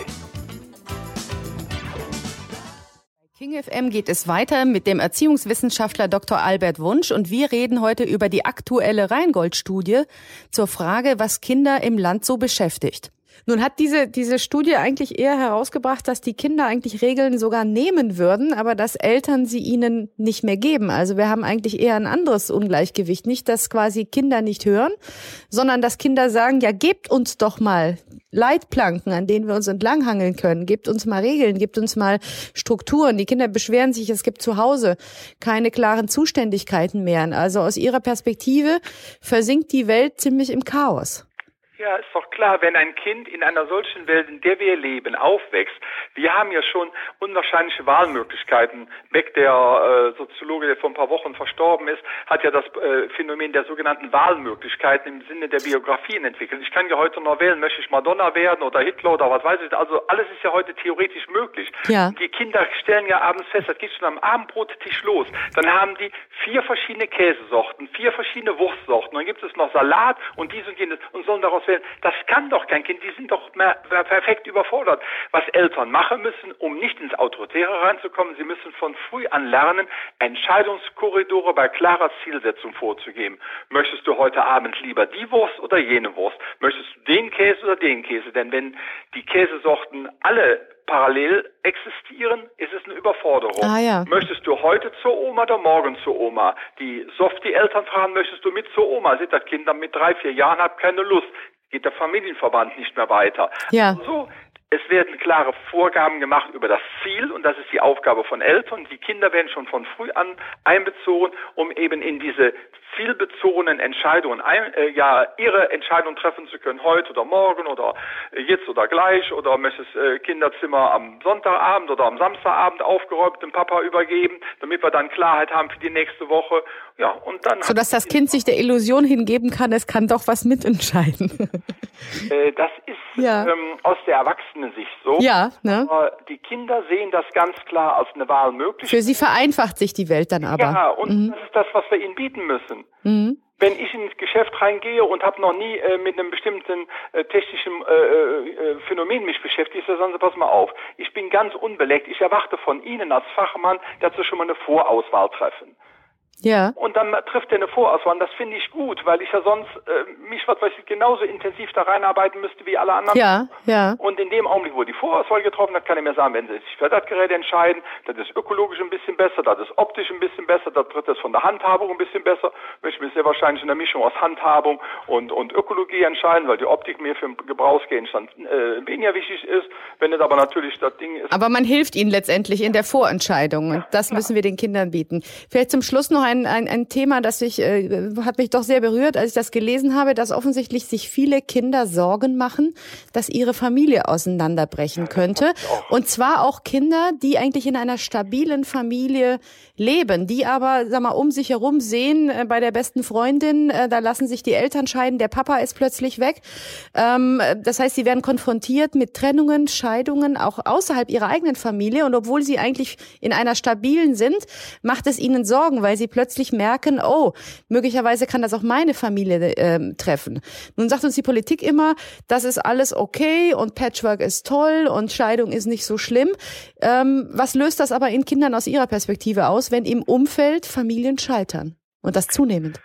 King F M geht es weiter mit dem Erziehungswissenschaftler Doktor Albert Wunsch und wir reden heute über die aktuelle Rheingold-Studie zur Frage, was Kinder im Land so beschäftigt. Nun hat diese diese Studie eigentlich eher herausgebracht, dass die Kinder eigentlich Regeln sogar nehmen würden, aber dass Eltern sie ihnen nicht mehr geben. Also wir haben eigentlich eher ein anderes Ungleichgewicht. Nicht, dass quasi Kinder nicht hören, sondern dass Kinder sagen, ja, gebt uns doch mal Leitplanken, an denen wir uns entlanghangeln können. Gebt uns mal Regeln, gebt uns mal Strukturen. Die Kinder beschweren sich, es gibt zu Hause keine klaren Zuständigkeiten mehr. Also aus ihrer Perspektive versinkt die Welt ziemlich im Chaos. Ja, ist doch klar, wenn ein Kind in einer solchen Welt, in der wir leben, aufwächst, wir haben ja schon unwahrscheinliche Wahlmöglichkeiten. Beck, der äh, Soziologe, der vor ein paar Wochen verstorben ist, hat ja das äh, Phänomen der sogenannten Wahlmöglichkeiten im Sinne der Biografien entwickelt. Ich kann ja heute noch wählen, möchte ich Madonna werden oder Hitler oder was weiß ich. Also alles ist ja heute theoretisch möglich. Ja. Die Kinder stellen ja abends fest, das geht schon am Abendbrottisch los. Dann haben die vier verschiedene Käsesorten, vier verschiedene Wurstsorten. Dann gibt es noch Salat und dies und jenes und sollen daraus wählen. Das kann doch kein Kind, die sind doch mehr, mehr perfekt überfordert. Was Eltern machen müssen, um nicht ins Autoritäre reinzukommen, sie müssen von früh an lernen, Entscheidungskorridore bei klarer Zielsetzung vorzugeben. Möchtest du heute Abend lieber die Wurst oder jene Wurst? Möchtest du den Käse oder den Käse? Denn wenn die Käsesorten alle parallel existieren, ist es eine Überforderung. Ah, ja. Möchtest du heute zur Oma oder morgen zur Oma? Die Softie-Eltern fragen, möchtest du mit zur Oma? Sieht das Kind dann mit drei, vier Jahren, hat keine Lust. Geht der Familienverband nicht mehr weiter. Ja. Also, es werden klare Vorgaben gemacht über das Ziel und das ist die Aufgabe von Eltern. Die Kinder werden schon von früh an einbezogen, um eben in diese zielbezogenen Entscheidungen, ein, äh, ja, ihre Entscheidung treffen zu können, heute oder morgen oder äh, jetzt oder gleich oder möchtest äh, Kinderzimmer am Sonntagabend oder am Samstagabend aufgeräumt dem Papa übergeben, damit wir dann Klarheit haben für die nächste Woche. Ja, und dann sodass das Kind sich der Illusion hingeben kann, es kann doch was mitentscheiden. äh, das ist ja. ähm, aus der Erwachsenensicht so. Ja, ne? Aber die Kinder sehen das ganz klar als eine Wahl möglich. Für sie vereinfacht sich die Welt dann aber. Ja, und mhm. das ist das, was wir ihnen bieten müssen. Mhm. Wenn ich ins Geschäft reingehe und habe noch nie äh, mit einem bestimmten äh, technischen äh, äh, Phänomen mich beschäftigt, dann sagen Sie, pass mal auf, ich bin ganz unbeleckt, ich erwarte von Ihnen als Fachmann, dass Sie schon mal eine Vorauswahl treffen. Ja. Und dann trifft er eine Vorauswahl. Und das finde ich gut, weil ich ja sonst äh, mich, was weiß ich, genauso intensiv da reinarbeiten müsste wie alle anderen. Ja, ja. Und in dem Augenblick, wo die Vorauswahl getroffen hat, kann er mir sagen, wenn Sie sich für das Gerät entscheiden, das ist ökologisch ein bisschen besser, das ist optisch ein bisschen besser, das tritt es von der Handhabung ein bisschen besser, möchte ich mich sehr wahrscheinlich in der Mischung aus Handhabung und, und Ökologie entscheiden, weil die Optik mir für den Gebrauchsgegenstand äh, weniger wichtig ist. Wenn es aber natürlich das Ding ist. Aber man hilft ihnen letztendlich in der Vorentscheidung. Und das ja. müssen wir den Kindern bieten. Vielleicht zum Schluss noch ein, ein, ein Thema, das ich, äh, hat mich doch sehr berührt, als ich das gelesen habe, dass offensichtlich sich viele Kinder Sorgen machen, dass ihre Familie auseinanderbrechen könnte. Und zwar auch Kinder, die eigentlich in einer stabilen Familie leben, die aber, sag mal, um sich herum sehen, äh, bei der besten Freundin, äh, da lassen sich die Eltern scheiden, der Papa ist plötzlich weg. Ähm, das heißt, sie werden konfrontiert mit Trennungen, Scheidungen, auch außerhalb ihrer eigenen Familie. Und obwohl sie eigentlich in einer stabilen sind, macht es ihnen Sorgen, weil sie plötzlich merken, oh, möglicherweise kann das auch meine Familie äh, treffen. Nun sagt uns die Politik immer, das ist alles okay und Patchwork ist toll und Scheidung ist nicht so schlimm. Ähm, was löst das aber in Kindern aus ihrer Perspektive aus, wenn im Umfeld Familien scheitern? Und das zunehmend.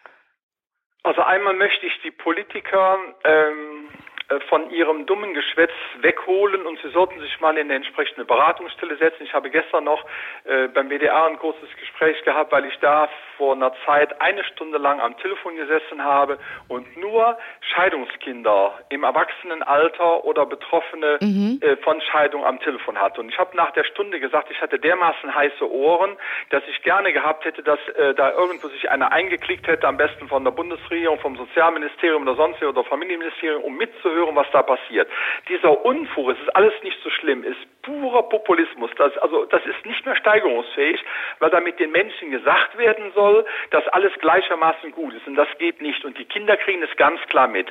Also einmal möchte ich die Politiker ähm, von ihrem dummen Geschwätz wegholen und sie sollten sich mal in eine entsprechende Beratungsstelle setzen. Ich habe gestern noch äh, beim W D R ein kurzes Gespräch gehabt, weil ich da vor einer Zeit eine Stunde lang am Telefon gesessen habe und nur Scheidungskinder im Erwachsenenalter oder Betroffene mhm. äh, von Scheidung am Telefon hatte. Und ich habe nach der Stunde gesagt, ich hatte dermaßen heiße Ohren, dass ich gerne gehabt hätte, dass äh, da irgendwo sich einer eingeklickt hätte, am besten von der Bundesregierung, vom Sozialministerium oder sonst oder Familienministerium, um mitzuhören, was da passiert. Dieser Unfug, es ist alles nicht so schlimm, ist purer Populismus. Das, also das ist nicht mehr steigerungsfähig, weil damit den Menschen gesagt werden soll, dass alles gleichermaßen gut ist. Und das geht nicht. Und die Kinder kriegen es ganz klar mit.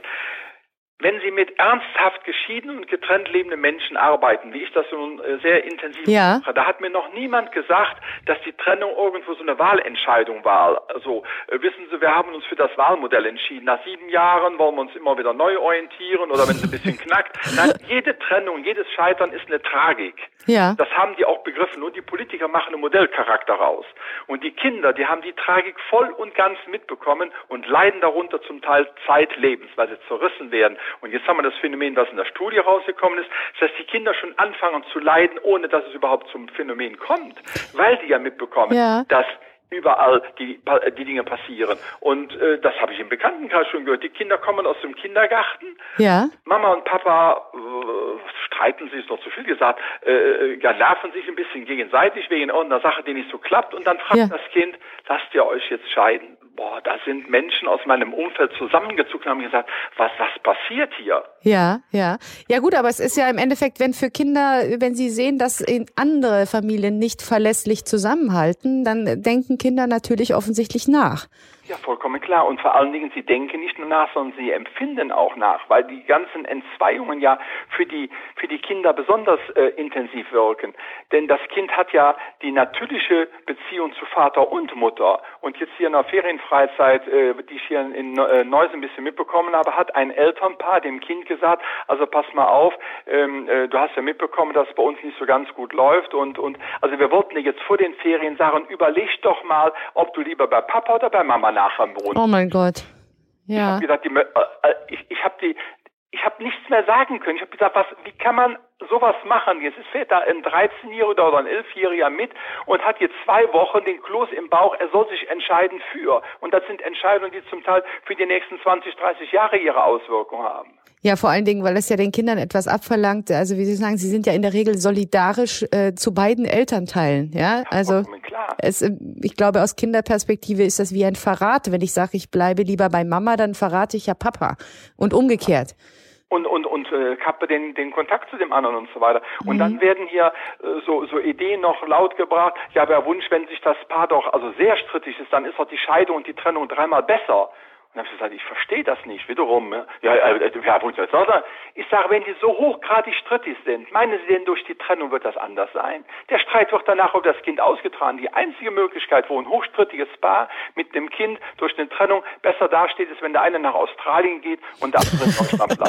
Wenn Sie mit ernsthaft geschiedenen und getrennt lebenden Menschen arbeiten, wie ich das nun sehr intensiv ja. mache, da hat mir noch niemand gesagt, dass die Trennung irgendwo so eine Wahlentscheidung war. Also äh, wissen Sie, wir haben uns für das Wahlmodell entschieden. Nach sieben Jahren wollen wir uns immer wieder neu orientieren oder wenn es ein bisschen knackt. Nein, jede Trennung, jedes Scheitern ist eine Tragik. Ja. Das haben die auch begriffen. Und die Politiker machen einen Modellcharakter raus. Und die Kinder, die haben die Tragik voll und ganz mitbekommen und leiden darunter zum Teil zeitlebens, weil sie zerrissen werden. Und jetzt haben wir das Phänomen, was in der Studie rausgekommen ist, dass die Kinder schon anfangen zu leiden, ohne dass es überhaupt zum Phänomen kommt, weil die ja mitbekommen, ja. dass überall die, die Dinge passieren. Und äh, das habe ich im Bekanntenkreis schon gehört. Die Kinder kommen aus dem Kindergarten. Ja. Mama und Papa äh, streiten sich, ist noch zu viel gesagt, äh, ja, nerven sich ein bisschen gegenseitig wegen irgendeiner Sache, die nicht so klappt. Und dann fragt ja. das Kind, lasst ihr euch jetzt scheiden? Boah, da sind Menschen aus meinem Umfeld zusammengezuckt und haben gesagt, was, was passiert hier? Ja, ja. Ja gut, aber es ist ja im Endeffekt, wenn für Kinder, wenn sie sehen, dass in andere Familien nicht verlässlich zusammenhalten, dann denken Kinder natürlich offensichtlich nach. Ja, vollkommen klar. Und vor allen Dingen, sie denken nicht nur nach, sondern sie empfinden auch nach, weil die ganzen Entzweiungen ja für die für die Kinder besonders äh, intensiv wirken. Denn das Kind hat ja die natürliche Beziehung zu Vater und Mutter. Und jetzt hier in der Ferienfreizeit, äh, die ich hier in äh, Neuss ein bisschen mitbekommen habe, hat ein Elternpaar dem Kind gesagt, also pass mal auf, ähm, äh, du hast ja mitbekommen, dass es bei uns nicht so ganz gut läuft. Und und also wir wollten dir jetzt vor den Ferien sagen, überleg doch mal, ob du lieber bei Papa oder bei Mama nachher wohnst. Oh mein Gott. Ja. Ich habe gesagt, die, äh, ich, ich habe die, ich habe nichts mehr sagen können. Ich habe gesagt, was, wie kann man sowas machen? Jetzt fährt da ein dreizehnjähriger oder ein elfjähriger mit und hat jetzt zwei Wochen den Kloß im Bauch. Er soll sich entscheiden für. Und das sind Entscheidungen, die zum Teil für die nächsten zwanzig, dreißig Jahre ihre Auswirkungen haben. Ja, vor allen Dingen, weil es ja den Kindern etwas abverlangt. Also wie Sie sagen, sie sind ja in der Regel solidarisch äh, zu beiden Elternteilen. Ja, also klar. Es, ich glaube, aus Kinderperspektive ist das wie ein Verrat. Wenn ich sage, ich bleibe lieber bei Mama, dann verrate ich ja Papa und umgekehrt. Und und und äh, kappe den den Kontakt zu dem anderen und so weiter. Und mhm. dann werden hier äh, so so Ideen noch laut gebracht. Ja, wer Wunsch, wenn sich das Paar doch also sehr strittig ist, dann ist doch die Scheidung und die Trennung dreimal besser. Und dann habe ich gesagt, ich verstehe das nicht. Wiederum, ja, äh, ja, ich sage, wenn die so hochgradig strittig sind, meinen Sie denn, durch die Trennung wird das anders sein? Der Streit wird danach über das Kind ausgetragen. Die einzige Möglichkeit, wo ein hochstrittiges Paar mit einem Kind durch eine Trennung besser dasteht, ist, wenn der eine nach Australien geht und der andere in Deutschland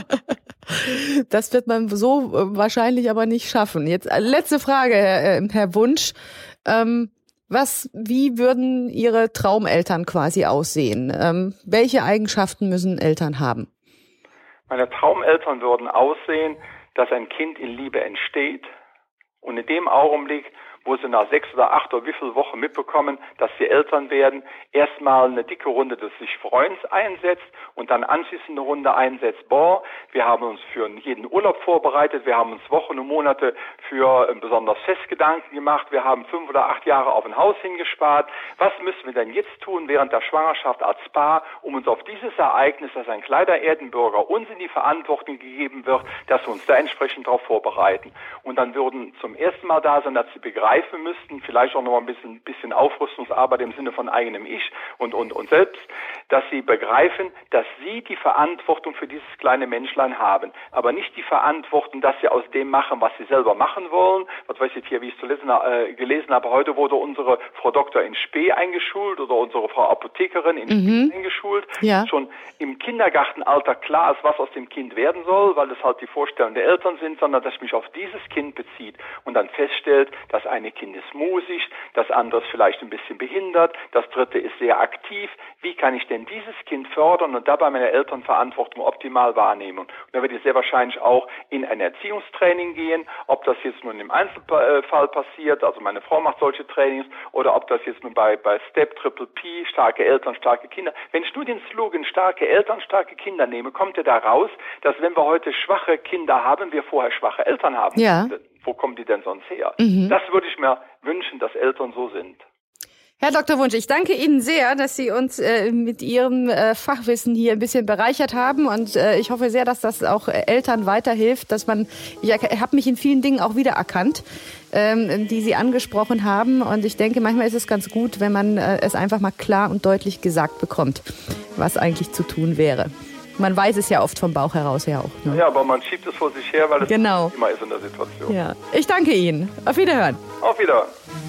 bleibt. Das wird man so wahrscheinlich aber nicht schaffen. Jetzt letzte Frage, Herr, Herr Wunsch. Ähm, Was, wie würden Ihre Traumeltern quasi aussehen? Ähm, welche Eigenschaften müssen Eltern haben? Meine Traumeltern würden aussehen, dass ein Kind in Liebe entsteht und in dem Augenblick, wo sie nach sechs oder acht oder wie viele Wochen mitbekommen, dass sie Eltern werden, erstmal eine dicke Runde des sich Freuens einsetzt und dann anschließend eine Runde einsetzt. Boah, wir haben uns für jeden Urlaub vorbereitet, wir haben uns Wochen und Monate für ein besonders Festgedanken gemacht, wir haben fünf oder acht Jahre auf ein Haus hingespart. Was müssen wir denn jetzt tun während der Schwangerschaft als Paar, um uns auf dieses Ereignis, dass ein kleiner Erdenbürger uns in die Verantwortung gegeben wird, dass wir uns da entsprechend darauf vorbereiten. Und dann würden zum ersten Mal da sein, dass sie begreifen müssten, vielleicht auch noch mal ein bisschen, bisschen Aufrüstungsarbeit im Sinne von eigenem Ich und, und, und selbst, dass sie begreifen, dass sie die Verantwortung für dieses kleine Menschlein haben, aber nicht die Verantwortung, dass sie aus dem machen, was sie selber machen wollen. Was weiß ich hier, wie ich es zu lesen, äh, gelesen habe, heute wurde unsere Frau Doktor in Spee eingeschult oder unsere Frau Apothekerin in mhm. Spee eingeschult. Ja. Schon im Kindergartenalter klar ist, was aus dem Kind werden soll, weil es halt die Vorstellungen der Eltern sind, sondern dass mich auf dieses Kind bezieht und dann feststellt, dass ein eine Kind ist musisch, das andere ist vielleicht ein bisschen behindert, das dritte ist sehr aktiv. Wie kann ich denn dieses Kind fördern und dabei meine Elternverantwortung optimal wahrnehmen? Und da werde ich sehr wahrscheinlich auch in ein Erziehungstraining gehen, ob das jetzt nun im Einzelfall passiert, also meine Frau macht solche Trainings, oder ob das jetzt nun bei, bei Step, Triple P, starke Eltern, starke Kinder. Wenn ich nur den Slogan starke Eltern, starke Kinder nehme, kommt ja da raus, dass wenn wir heute schwache Kinder haben, wir vorher schwache Eltern haben. Ja. Wo kommen die denn sonst her? Mhm. Das würde ich mir wünschen, dass Eltern so sind. Herr Doktor Wunsch, ich danke Ihnen sehr, dass Sie uns äh, mit Ihrem äh, Fachwissen hier ein bisschen bereichert haben und äh, ich hoffe sehr, dass das auch äh, Eltern weiterhilft, dass man, ich habe mich in vielen Dingen auch wiedererkannt, ähm, die Sie angesprochen haben und ich denke, manchmal ist es ganz gut, wenn man äh, es einfach mal klar und deutlich gesagt bekommt, was eigentlich zu tun wäre. Man weiß es ja oft vom Bauch heraus ja auch. Ne? Ja, aber man schiebt es vor sich her, weil es genau. immer ist in der Situation. Ja. Ich danke Ihnen. Auf Wiederhören. Auf Wiederhören.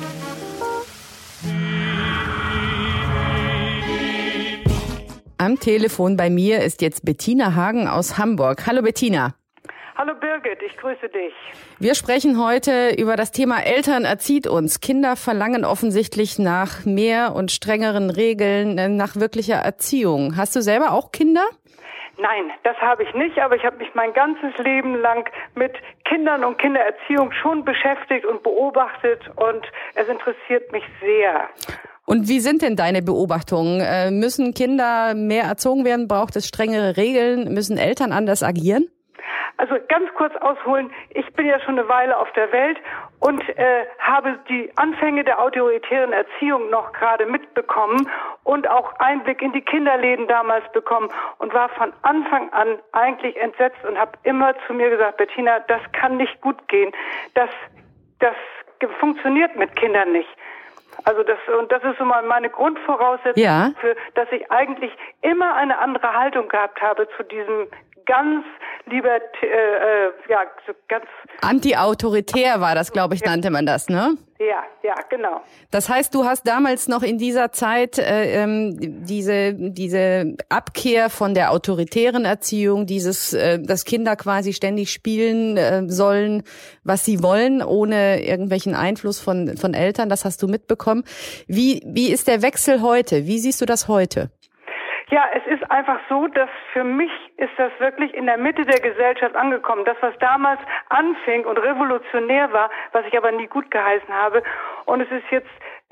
Am Telefon bei mir ist jetzt Bettina Hagen aus Hamburg. Hallo Bettina. Hallo Birgit, ich grüße dich. Wir sprechen heute über das Thema Eltern erzieht uns. Kinder verlangen offensichtlich nach mehr und strengeren Regeln, nach wirklicher Erziehung. Hast du selber auch Kinder? Nein, das habe ich nicht, aber ich habe mich mein ganzes Leben lang mit Kindern und Kindererziehung schon beschäftigt und beobachtet und es interessiert mich sehr. Und wie sind denn deine Beobachtungen? Äh, müssen Kinder mehr erzogen werden? Braucht es strengere Regeln? Müssen Eltern anders agieren? Also ganz kurz ausholen, ich bin ja schon eine Weile auf der Welt und äh, habe die Anfänge der autoritären Erziehung noch gerade mitbekommen und auch Einblick in die Kinderläden damals bekommen und war von Anfang an eigentlich entsetzt und habe immer zu mir gesagt, Bettina, das kann nicht gut gehen, das, das funktioniert mit Kindern nicht. Also das, und das ist so mal meine Grundvoraussetzung, ja. für, dass ich eigentlich immer eine andere Haltung gehabt habe zu diesem ganz lieber, äh, ja, so ganz... Anti-autoritär war das, glaube ich, nannte man das, ne? Ja, ja, genau. Das heißt, du hast damals noch in dieser Zeit äh, ähm, diese diese Abkehr von der autoritären Erziehung, dieses, äh, dass Kinder quasi ständig spielen äh, sollen, was sie wollen, ohne irgendwelchen Einfluss von von Eltern. Das hast du mitbekommen. Wie wie ist der Wechsel heute? Wie siehst du das heute? Ja, es ist einfach so, dass für mich ist das wirklich in der Mitte der Gesellschaft angekommen. Das, was damals anfing und revolutionär war, was ich aber nie gut geheißen habe. Und es ist jetzt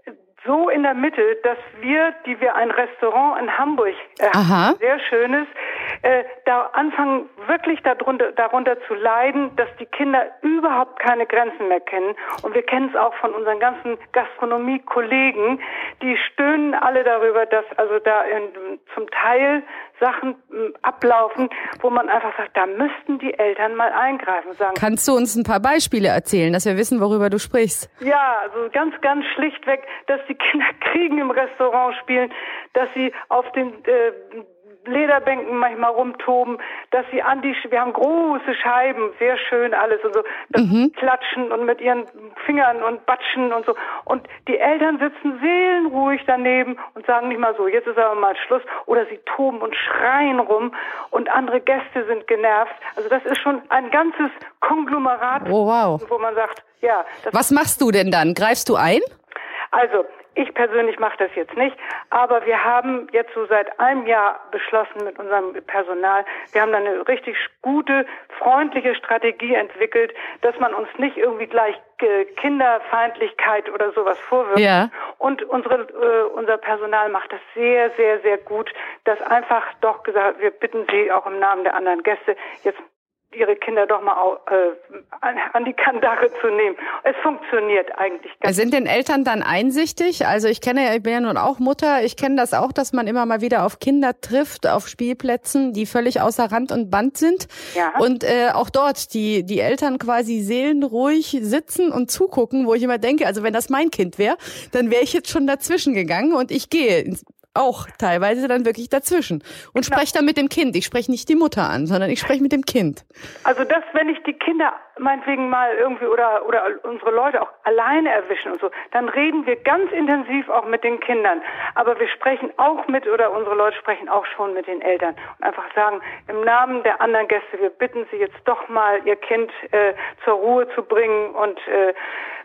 so in der Mitte, dass wir, die wir ein Restaurant in Hamburg äh, haben, sehr schönes, äh, da anfangen wirklich darunter, darunter zu leiden, dass die Kinder überhaupt keine Grenzen mehr kennen. Und wir kennen es auch von unseren ganzen Gastronomie-Kollegen, die stöhnen alle darüber, dass also da in, zum Teil Sachen m, ablaufen, wo man einfach sagt, da müssten die Eltern mal eingreifen und sagen. Kannst du uns ein paar Beispiele erzählen, dass wir wissen, worüber du sprichst? Ja, also ganz, ganz schlichtweg, dass die Kinder Kriegen im Restaurant spielen, dass sie auf den äh, Lederbänken manchmal rumtoben, dass sie an die, wir haben große Scheiben, sehr schön alles und so, dass mhm. sie klatschen und mit ihren Fingern und batschen und so. Und die Eltern sitzen seelenruhig daneben und sagen nicht mal so, jetzt ist aber mal Schluss. Oder sie toben und schreien rum und andere Gäste sind genervt. Also das ist schon ein ganzes Konglomerat, oh, wow. wo man sagt, ja. Das Was machst du denn dann? Greifst du ein? Also, ich persönlich mache das jetzt nicht, aber wir haben jetzt so seit einem Jahr beschlossen mit unserem Personal, wir haben da eine richtig gute, freundliche Strategie entwickelt, dass man uns nicht irgendwie gleich äh, Kinderfeindlichkeit oder sowas vorwirft. Ja. Und unsere, äh, unser Personal macht das sehr, sehr, sehr gut, dass einfach doch gesagt, wir bitten Sie auch im Namen der anderen Gäste, jetzt ihre Kinder doch mal äh, an, an die Kandare zu nehmen. Es funktioniert eigentlich ganz Sind denn Eltern dann einsichtig? Also ich kenne ja, ich bin ja nun auch Mutter, ich kenne das auch, dass man immer mal wieder auf Kinder trifft, auf Spielplätzen, die völlig außer Rand und Band sind. Ja. Und äh, auch dort die die Eltern quasi seelenruhig sitzen und zugucken, wo ich immer denke, also wenn das mein Kind wäre, dann wäre ich jetzt schon dazwischen gegangen und ich gehe ins auch teilweise dann wirklich dazwischen und genau. spreche dann mit dem Kind. Ich spreche nicht die Mutter an, sondern ich spreche mit dem Kind. Also das, wenn ich die Kinder meinetwegen mal irgendwie oder oder unsere Leute auch alleine erwischen und so, dann reden wir ganz intensiv auch mit den Kindern. Aber wir sprechen auch mit, oder unsere Leute sprechen auch schon mit den Eltern und einfach sagen, im Namen der anderen Gäste, wir bitten Sie jetzt doch mal, Ihr Kind äh, zur Ruhe zu bringen und äh,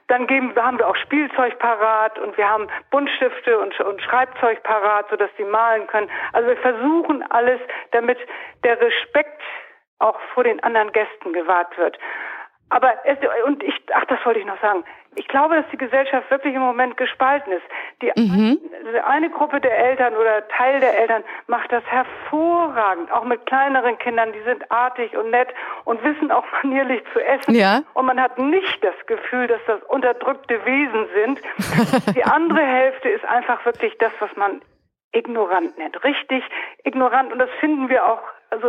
Dann geben, haben wir auch Spielzeug parat und wir haben Buntstifte und, und Schreibzeug parat, sodass die malen können. Also wir versuchen alles, damit der Respekt auch vor den anderen Gästen gewahrt wird. Aber es, und ich, ach, das wollte ich noch sagen. Ich glaube, dass die Gesellschaft wirklich im Moment gespalten ist. Die mhm. eine Gruppe der Eltern oder Teil der Eltern macht das hervorragend, auch mit kleineren Kindern. Die sind artig und nett und wissen auch manierlich zu essen. Ja. Und man hat nicht das Gefühl, dass das unterdrückte Wesen sind. Die andere Hälfte ist einfach wirklich das, was man ignorant nennt. Richtig ignorant. Und das finden wir auch, also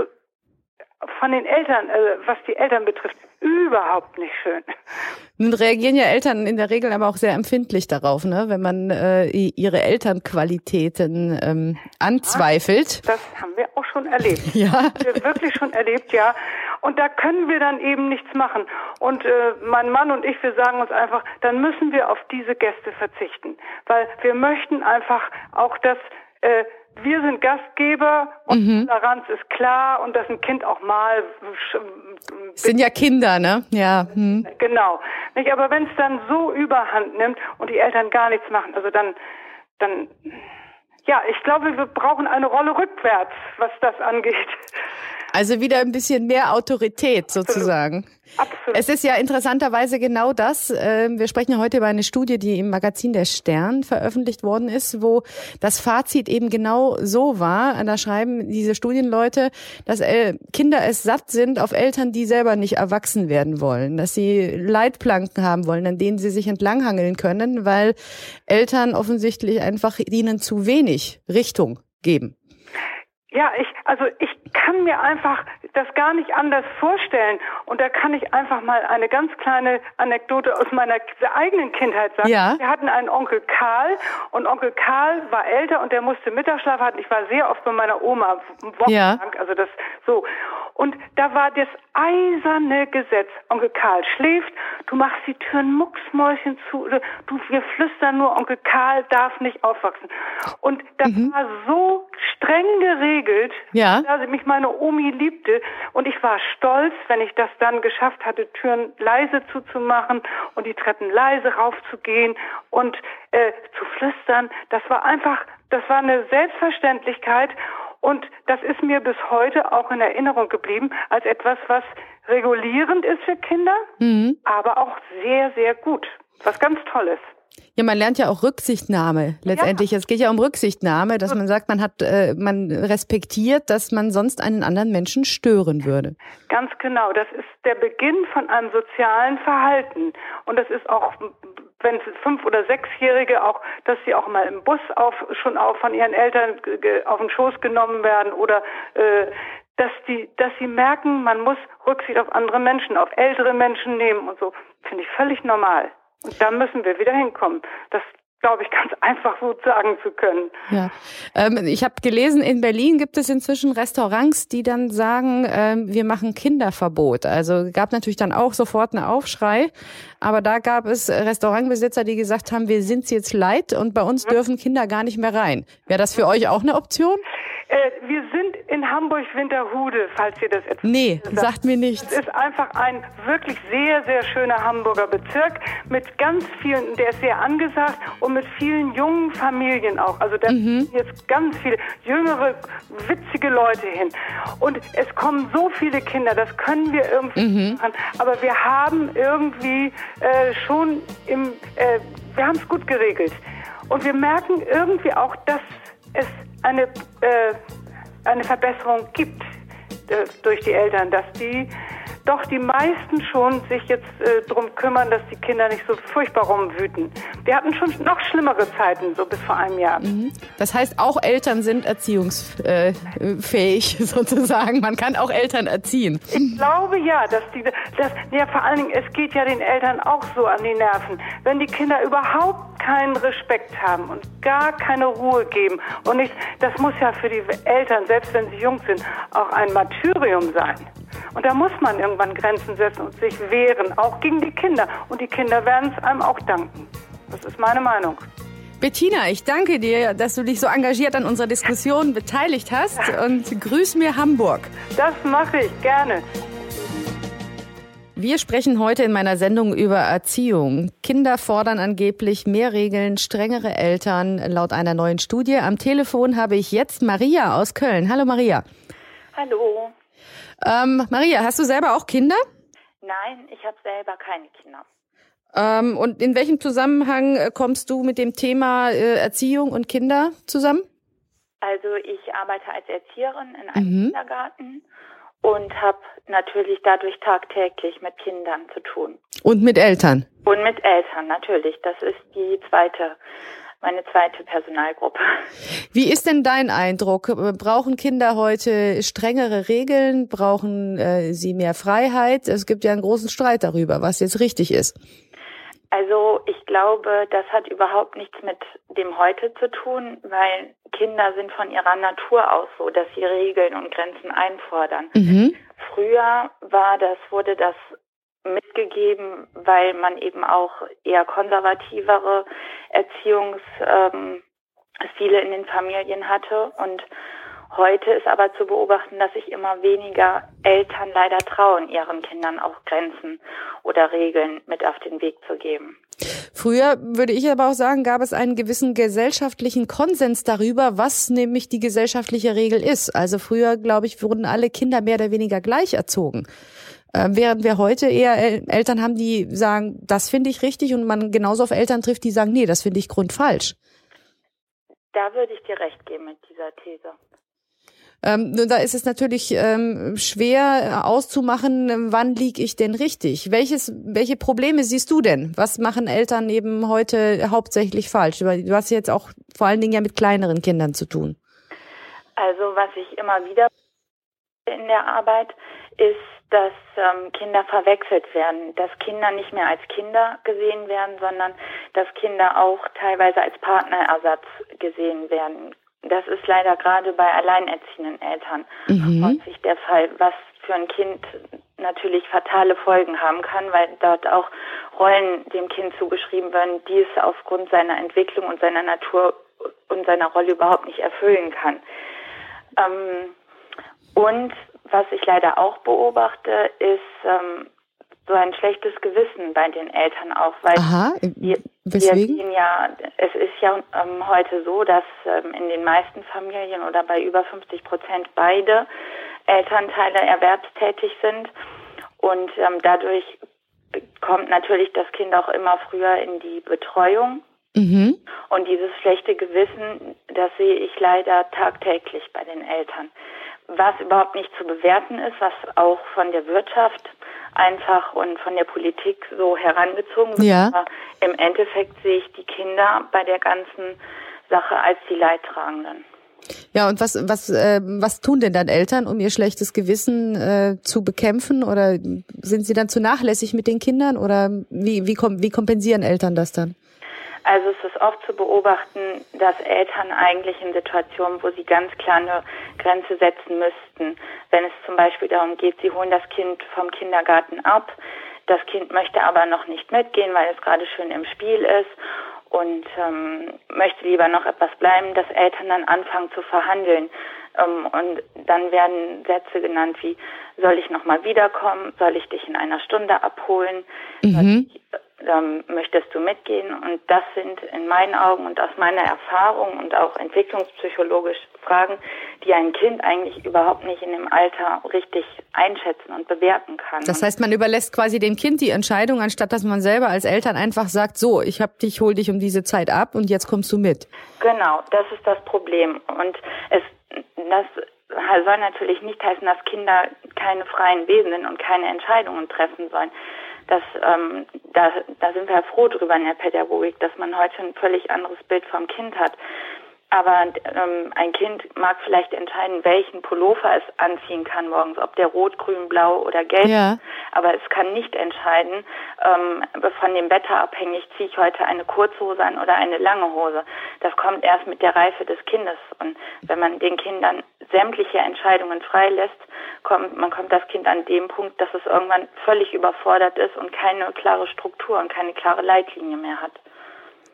von den Eltern, also was die Eltern betrifft, überhaupt nicht schön. Nun reagieren ja Eltern in der Regel aber auch sehr empfindlich darauf, ne? Wenn man äh, ihre Elternqualitäten ähm, anzweifelt. Das haben wir auch schon erlebt. Ja. Das haben wir wirklich schon erlebt, ja. Und da können wir dann eben nichts machen. Und äh, mein Mann und ich, wir sagen uns einfach, dann müssen wir auf diese Gäste verzichten. Weil wir möchten einfach auch, dass äh, wir sind Gastgeber und mhm. Toleranz ist klar und dass ein Kind auch mal... Sind ja Kinder, ne? Ja. Hm. Genau. Nicht? Aber wenn es dann so überhand nimmt und die Eltern gar nichts machen, also dann... dann ja, ich glaube, wir brauchen eine Rolle rückwärts, was das angeht. Also wieder ein bisschen mehr Autorität sozusagen. Absolut. Absolut. Es ist ja interessanterweise genau das. Wir sprechen ja heute über eine Studie, die im Magazin Der Stern veröffentlicht worden ist, wo das Fazit eben genau so war. Da schreiben diese Studienleute, dass Kinder es satt sind auf Eltern, die selber nicht erwachsen werden wollen, dass sie Leitplanken haben wollen, an denen sie sich entlanghangeln können, weil Eltern offensichtlich einfach ihnen zu wenig Richtung geben. Ja, ich, also ich kann mir einfach das gar nicht anders vorstellen. Und da kann ich einfach mal eine ganz kleine Anekdote aus meiner eigenen Kindheit sagen. Ja. Wir hatten einen Onkel Karl und Onkel Karl war älter und der musste Mittagsschlaf haben. Ich war sehr oft bei meiner Oma wochenlang, ja. also das so. Und da war das eiserne Gesetz. Onkel Karl schläft, du machst die Türen mucksmäuschen zu, du, wir flüstern nur, Onkel Karl darf nicht aufwachsen. Und das mhm. war so streng geregelt, ja. dass mich meine Omi liebte. Und ich war stolz, wenn ich das dann geschafft hatte, Türen leise zuzumachen und die Treppen leise raufzugehen und äh, zu flüstern. Das war einfach, das war eine Selbstverständlichkeit. Und das ist mir bis heute auch in Erinnerung geblieben als etwas, was regulierend ist für Kinder, mhm. aber auch sehr, sehr gut. Was ganz Tolles. Ja, man lernt ja auch Rücksichtnahme letztendlich. Ja. Es geht ja um Rücksichtnahme, dass man sagt, man hat, äh, man respektiert, dass man sonst einen anderen Menschen stören würde. Ganz genau. Das ist der Beginn von einem sozialen Verhalten. Und das ist auch, wenn Fünf- oder Sechsjährige auch, dass sie auch mal im Bus auf, schon auch von ihren Eltern auf den Schoß genommen werden oder, äh, dass die, dass sie merken, man muss Rücksicht auf andere Menschen, auf ältere Menschen nehmen und so. Finde ich völlig normal. Und da müssen wir wieder hinkommen. Das glaube ich, ganz einfach so sagen zu können. Ja, ähm, ich habe gelesen, in Berlin gibt es inzwischen Restaurants, die dann sagen, ähm, wir machen Kinderverbot. Also gab natürlich dann auch sofort einen Aufschrei, aber da gab es Restaurantbesitzer, die gesagt haben, wir sind's jetzt leid und bei uns dürfen Kinder gar nicht mehr rein. Wäre das für euch auch eine Option? Äh, wir sind in Hamburg-Winterhude, falls ihr das etwas Nee, sagt. sagt mir nichts. Es ist einfach ein wirklich sehr, sehr schöner Hamburger Bezirk mit ganz vielen, der ist sehr angesagt und mit vielen jungen Familien auch. Also da mhm. sind jetzt ganz viele jüngere, witzige Leute hin. Und es kommen so viele Kinder, das können wir irgendwie mhm. machen. Aber wir haben irgendwie äh, schon im, äh, wir haben es gut geregelt. Und wir merken irgendwie auch, dass es eine, äh, eine Verbesserung gibt äh, durch die Eltern, dass die doch die meisten schon sich jetzt äh, drum kümmern, dass die Kinder nicht so furchtbar rumwüten. Wir hatten schon noch schlimmere Zeiten, so bis vor einem Jahr. Mhm. Das heißt, auch Eltern sind erziehungsfähig sozusagen. Man kann auch Eltern erziehen. Ich glaube ja, dass die, dass, ja vor allen Dingen, es geht ja den Eltern auch so an die Nerven. Wenn die Kinder überhaupt keinen Respekt haben und gar keine Ruhe geben und nicht, das muss ja für die Eltern, selbst wenn sie jung sind, auch ein Martyrium sein. Und da muss man irgendwann Grenzen setzen und sich wehren, auch gegen die Kinder. Und die Kinder werden es einem auch danken. Das ist meine Meinung. Bettina, ich danke dir, dass du dich so engagiert an unserer Diskussion beteiligt hast. Und grüß mir Hamburg. Das mache ich gerne. Wir sprechen heute in meiner Sendung über Erziehung. Kinder fordern angeblich mehr Regeln, strengere Eltern, laut einer neuen Studie. Am Telefon habe ich jetzt Maria aus Köln. Hallo Maria. Hallo. Ähm, Maria, hast du selber auch Kinder? Nein, ich habe selber keine Kinder. Ähm, und in welchem Zusammenhang kommst du mit dem Thema äh, Erziehung und Kinder zusammen? Also ich arbeite als Erzieherin in einem Mhm. Kindergarten und habe natürlich dadurch tagtäglich mit Kindern zu tun. Und mit Eltern? Und mit Eltern, natürlich. Das ist die zweite, meine zweite Personalgruppe. Wie ist denn dein Eindruck? Brauchen Kinder heute strengere Regeln? Brauchen äh, sie mehr Freiheit? Es gibt ja einen großen Streit darüber, was jetzt richtig ist. Also ich glaube, das hat überhaupt nichts mit dem Heute zu tun, weil Kinder sind von ihrer Natur aus so, dass sie Regeln und Grenzen einfordern. Mhm. Früher war das, wurde das mitgegeben, weil man eben auch eher konservativere Erziehungsstile ähm, Stile in den Familien hatte. Und heute ist aber zu beobachten, dass sich immer weniger Eltern leider trauen, ihren Kindern auch Grenzen oder Regeln mit auf den Weg zu geben. Früher, würde ich aber auch sagen, gab es einen gewissen gesellschaftlichen Konsens darüber, was nämlich die gesellschaftliche Regel ist. Also früher, glaube ich, wurden alle Kinder mehr oder weniger gleich erzogen. Äh, während wir heute eher El- Eltern haben, die sagen, das finde ich richtig, und man genauso auf Eltern trifft, die sagen, nee, das finde ich grundfalsch. Da würde ich dir recht geben mit dieser These. Ähm, nun, da ist es natürlich ähm, schwer auszumachen, wann liege ich denn richtig? Welches, welche Probleme siehst du denn? Was machen Eltern eben heute hauptsächlich falsch? Du hast jetzt auch vor allen Dingen ja mit kleineren Kindern zu tun. Also was ich immer wieder in der Arbeit ist, dass ähm, Kinder verwechselt werden, dass Kinder nicht mehr als Kinder gesehen werden, sondern dass Kinder auch teilweise als Partnerersatz gesehen werden. Das ist leider gerade bei alleinerziehenden Eltern Mhm. häufig der Fall, was für ein Kind natürlich fatale Folgen haben kann, weil dort auch Rollen dem Kind zugeschrieben werden, die es aufgrund seiner Entwicklung und seiner Natur und seiner Rolle überhaupt nicht erfüllen kann. Ähm, und was ich leider auch beobachte, ist ähm, so ein schlechtes Gewissen bei den Eltern auch, weil Aha, wir, weswegen? wir sehen ja, es ist ja ähm, heute so, dass ähm, in den meisten Familien oder bei über fünfzig Prozent beide Elternteile erwerbstätig sind, und ähm, dadurch kommt natürlich das Kind auch immer früher in die Betreuung. Mhm. Und dieses schlechte Gewissen, das sehe ich leider tagtäglich bei den Eltern. Was überhaupt nicht zu bewerten ist, was auch von der Wirtschaft einfach und von der Politik so herangezogen wird. Ja. Aber im Endeffekt sehe ich die Kinder bei der ganzen Sache als die Leidtragenden. Ja, und was was äh, was tun denn dann Eltern, um ihr schlechtes Gewissen äh, zu bekämpfen? Oder sind sie dann zu nachlässig mit den Kindern? Oder wie wie kom- wie kompensieren Eltern das dann? Also es ist oft zu beobachten, dass Eltern eigentlich in Situationen, wo sie ganz klar eine Grenze setzen müssten, wenn es zum Beispiel darum geht, sie holen das Kind vom Kindergarten ab, das Kind möchte aber noch nicht mitgehen, weil es gerade schön im Spiel ist und ähm, möchte lieber noch etwas bleiben, dass Eltern dann anfangen zu verhandeln. Ähm, und dann werden Sätze genannt wie, soll ich nochmal wiederkommen, soll ich dich in einer Stunde abholen, Mhm. ich, ähm, möchtest du mitgehen? Und das sind in meinen Augen und aus meiner Erfahrung und auch entwicklungspsychologisch Fragen, die ein Kind eigentlich überhaupt nicht in dem Alter richtig einschätzen und bewerten kann. Das heißt, man überlässt quasi dem Kind die Entscheidung, anstatt dass man selber als Eltern einfach sagt, so, ich hab dich, hol dich um diese Zeit ab und jetzt kommst du mit. Genau, das ist das Problem. Und es, das soll natürlich nicht heißen, dass Kinder keine freien Wesen sind und keine Entscheidungen treffen sollen. Das, ähm, da, da sind wir froh drüber in der Pädagogik, dass man heute ein völlig anderes Bild vom Kind hat. Aber ähm, ein Kind mag vielleicht entscheiden, welchen Pullover es anziehen kann morgens, ob der rot, grün, blau oder gelb. Ja. Aber es kann nicht entscheiden, ähm, von dem Wetter abhängig, ziehe ich heute eine Kurzhose an oder eine lange Hose. Das kommt erst mit der Reife des Kindes. Und wenn man den Kindern sämtliche Entscheidungen freilässt, kommt, man kommt das Kind an dem Punkt, dass es irgendwann völlig überfordert ist und keine klare Struktur und keine klare Leitlinie mehr hat.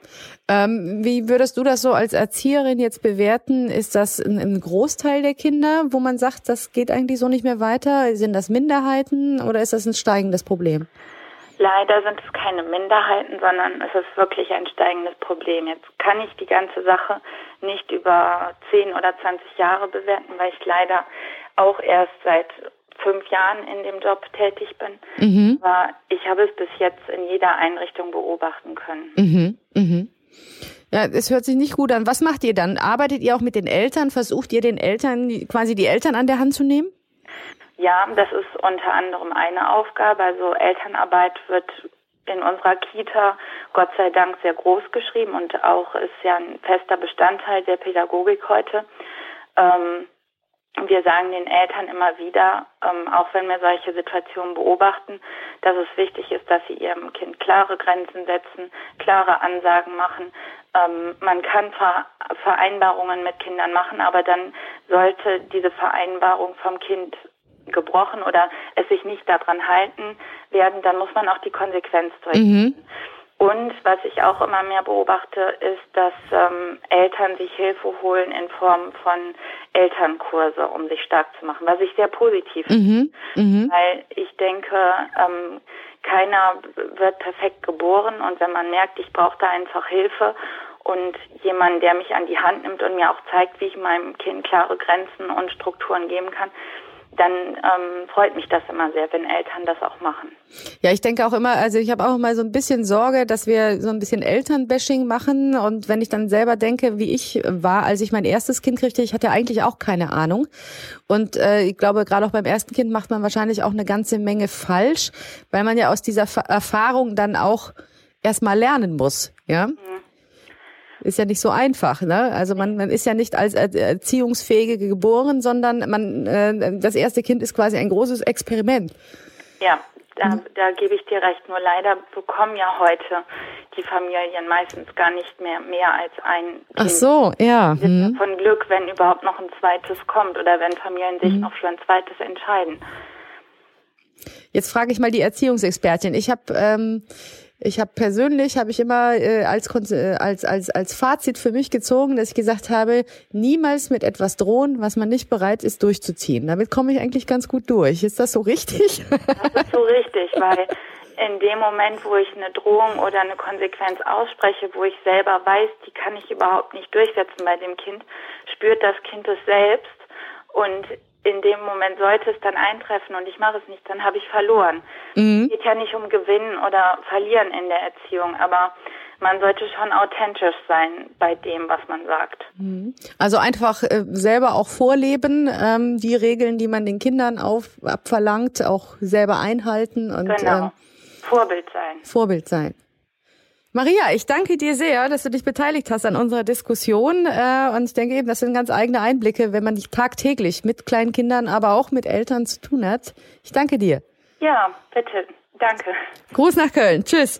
Ähm, wie würdest du das so als Erzieherin jetzt bewerten? Ist das ein, ein Großteil der Kinder, wo man sagt, das geht eigentlich so nicht mehr weiter? Sind das Minderheiten oder ist das ein steigendes Problem? Leider sind es keine Minderheiten, sondern es ist wirklich ein steigendes Problem. Jetzt kann ich die ganze Sache nicht über zehn oder zwanzig Jahre bewerten, weil ich leider auch erst seit fünf Jahren in dem Job tätig bin. Mhm. Aber ich habe es bis jetzt in jeder Einrichtung beobachten können. Mhm. Mhm. Ja, es hört sich nicht gut an. Was macht ihr dann? Arbeitet ihr auch mit den Eltern? Versucht ihr den Eltern, quasi die Eltern an der Hand zu nehmen? Ja, das ist unter anderem eine Aufgabe. Also Elternarbeit wird in unserer Kita Gott sei Dank sehr groß geschrieben und auch ist ja ein fester Bestandteil der Pädagogik heute. Ähm, wir sagen den Eltern immer wieder, ähm, auch wenn wir solche Situationen beobachten, dass es wichtig ist, dass sie ihrem Kind klare Grenzen setzen, klare Ansagen machen. Ähm, man kann Ver- Vereinbarungen mit Kindern machen, aber dann sollte diese Vereinbarung vom Kind gebrochen oder es sich nicht daran halten werden, dann muss man auch die Konsequenz durchziehen. Mhm. Und was ich auch immer mehr beobachte, ist, dass ähm, Eltern sich Hilfe holen in Form von Elternkurse, um sich stark zu machen, was ich sehr positiv finde. Mhm. Mhm. Weil ich denke, ähm, keiner wird perfekt geboren und wenn man merkt, ich brauche da einfach Hilfe und jemand, der mich an die Hand nimmt und mir auch zeigt, wie ich meinem Kind klare Grenzen und Strukturen geben kann, dann ähm, freut mich das immer sehr, wenn Eltern das auch machen. Ja, ich denke auch immer, also ich habe auch immer so ein bisschen Sorge, dass wir so ein bisschen Elternbashing machen und wenn ich dann selber denke, wie ich war, als ich mein erstes Kind kriegte, ich hatte eigentlich auch keine Ahnung und äh, ich glaube, gerade auch beim ersten Kind macht man wahrscheinlich auch eine ganze Menge falsch, weil man ja aus dieser F- Erfahrung dann auch erstmal lernen muss, ja. Mhm. Ist ja nicht so einfach, ne? Also man, man ist ja nicht als Erziehungsfähige geboren, sondern man, äh, das erste Kind ist quasi ein großes Experiment. Ja, da, mhm. da gebe ich dir recht. Nur leider bekommen ja heute die Familien meistens gar nicht mehr mehr als ein Kind. Ach so, ja. Mhm. Von Glück, wenn überhaupt noch ein zweites kommt oder wenn Familien sich mhm. noch für ein zweites entscheiden. Jetzt frage ich mal die Erziehungsexpertin. Ich habe ähm, Ich habe persönlich, habe ich immer äh, als, als, als, als Fazit für mich gezogen, dass ich gesagt habe, niemals mit etwas drohen, was man nicht bereit ist durchzuziehen. Damit komme ich eigentlich ganz gut durch. Ist das so richtig? Das ist so richtig, weil in dem Moment, wo ich eine Drohung oder eine Konsequenz ausspreche, wo ich selber weiß, die kann ich überhaupt nicht durchsetzen bei dem Kind, spürt das Kind es selbst und in dem Moment sollte es dann eintreffen und ich mache es nicht, dann habe ich verloren. Mhm. Es geht ja nicht um Gewinnen oder Verlieren in der Erziehung, aber man sollte schon authentisch sein bei dem, was man sagt. Also einfach äh, selber auch vorleben, ähm, die Regeln, die man den Kindern auf, abverlangt, auch selber einhalten und genau. äh, Vorbild sein. Vorbild sein. Maria, ich danke dir sehr, dass du dich beteiligt hast an unserer Diskussion. Und ich denke eben, das sind ganz eigene Einblicke, wenn man nicht tagtäglich mit kleinen Kindern, aber auch mit Eltern zu tun hat. Ich danke dir. Ja, bitte. Danke. Gruß nach Köln. Tschüss.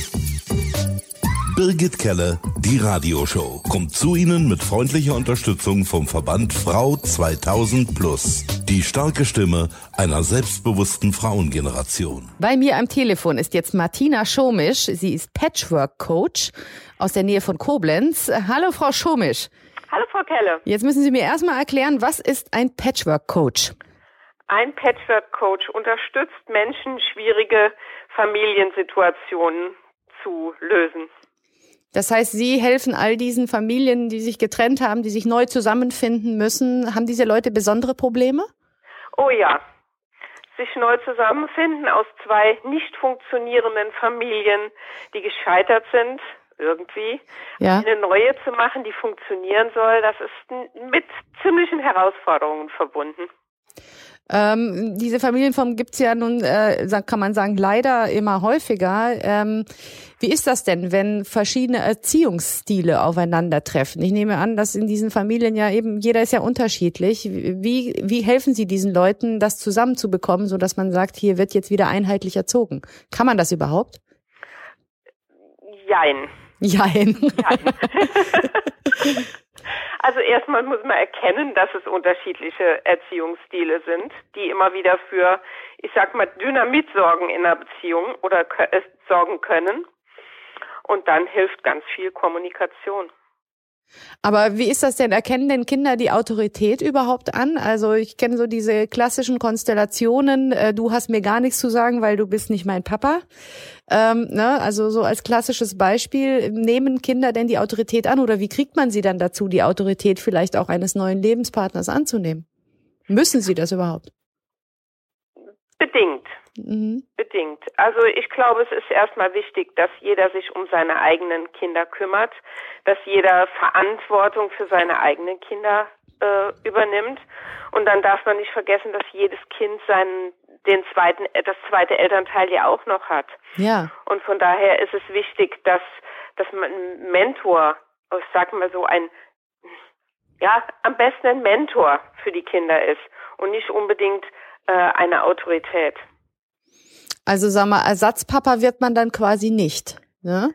Birgit Kelle, die Radioshow, kommt zu Ihnen mit freundlicher Unterstützung vom Verband Frau zweitausend plus. Die starke Stimme einer selbstbewussten Frauengeneration. Bei mir am Telefon ist jetzt Martina Schomisch. Sie ist Patchwork-Coach aus der Nähe von Koblenz. Hallo, Frau Schomisch. Hallo, Frau Kelle. Jetzt müssen Sie mir erstmal erklären, was ist ein Patchwork-Coach? Ein Patchwork-Coach unterstützt Menschen, schwierige Familiensituationen zu lösen. Das heißt, Sie helfen all diesen Familien, die sich getrennt haben, die sich neu zusammenfinden müssen. Haben diese Leute besondere Probleme? Oh ja. Sich neu zusammenfinden aus zwei nicht funktionierenden Familien, die gescheitert sind, irgendwie. Ja. Eine neue zu machen, die funktionieren soll, das ist mit ziemlichen Herausforderungen verbunden. Ähm, diese Familienform gibt's ja nun, äh, kann man sagen, leider immer häufiger. Ähm, wie ist das denn, wenn verschiedene Erziehungsstile aufeinandertreffen? Ich nehme an, dass in diesen Familien ja eben, jeder ist ja unterschiedlich. Wie, wie helfen Sie diesen Leuten, das zusammenzubekommen, so dass man sagt, hier wird jetzt wieder einheitlich erzogen? Kann man das überhaupt? Jein. Jein. Jein. Also erstmal muss man erkennen, dass es unterschiedliche Erziehungsstile sind, die immer wieder für, ich sag mal, Dynamit sorgen in einer Beziehung oder k- sorgen können. Und dann hilft ganz viel Kommunikation. Aber wie ist das denn? Erkennen denn Kinder die Autorität überhaupt an? Also ich kenne so diese klassischen Konstellationen, äh, du hast mir gar nichts zu sagen, weil du bist nicht mein Papa. Ähm, ne? Also so als klassisches Beispiel, nehmen Kinder denn die Autorität an oder wie kriegt man sie dann dazu, die Autorität vielleicht auch eines neuen Lebenspartners anzunehmen? Müssen sie das überhaupt? Bedingt. Mhm. Bedingt. Also ich glaube, es ist erstmal wichtig, dass jeder sich um seine eigenen Kinder kümmert, dass jeder Verantwortung für seine eigenen Kinder äh, übernimmt. Und dann darf man nicht vergessen, dass jedes Kind seinen, den zweiten, das zweite Elternteil ja auch noch hat. Ja. Und von daher ist es wichtig, dass, dass man ein Mentor, ich sag mal so ein, ja, am besten ein Mentor für die Kinder ist und nicht unbedingt äh, eine Autorität. Also sag mal, Ersatzpapa wird man dann quasi nicht, ne?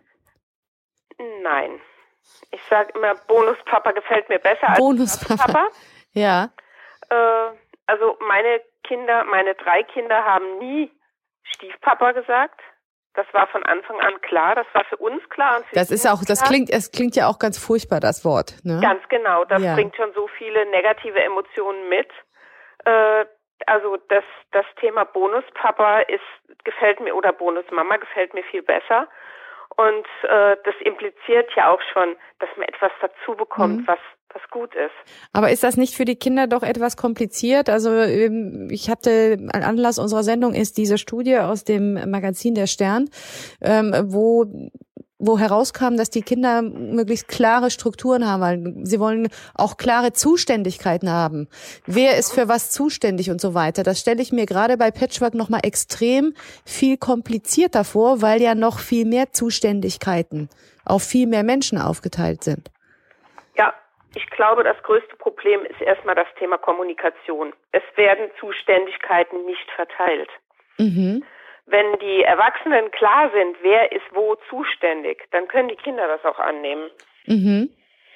Nein. Ich sage immer, Bonuspapa gefällt mir besser als Ersatzpapa. Ja. Äh, also meine Kinder, meine drei Kinder haben nie Stiefpapa gesagt. Das war von Anfang an klar. Das war für uns klar. Und für das ist auch, das klar. klingt, es klingt ja auch ganz furchtbar, das Wort, ne? Ganz genau. Das ja. bringt schon so viele negative Emotionen mit. Äh, Also das das Thema Bonuspapa ist gefällt mir oder Bonusmama gefällt mir viel besser und äh, das impliziert ja auch schon, dass man etwas dazu bekommt, mhm. was was gut ist. Aber ist das nicht für die Kinder doch etwas kompliziert? Also ich hatte, ein Anlass unserer Sendung ist diese Studie aus dem Magazin Der Stern, ähm, wo wo herauskam, dass die Kinder möglichst klare Strukturen haben, weil sie wollen auch klare Zuständigkeiten haben. Wer ist für was zuständig und so weiter. Das stelle ich mir gerade bei Patchwork nochmal extrem viel komplizierter vor, weil ja noch viel mehr Zuständigkeiten auf viel mehr Menschen aufgeteilt sind. Ja, ich glaube, das größte Problem ist erstmal das Thema Kommunikation. Es werden Zuständigkeiten nicht verteilt. Mhm. Wenn die Erwachsenen klar sind, wer ist wo zuständig, dann können die Kinder das auch annehmen. Mhm.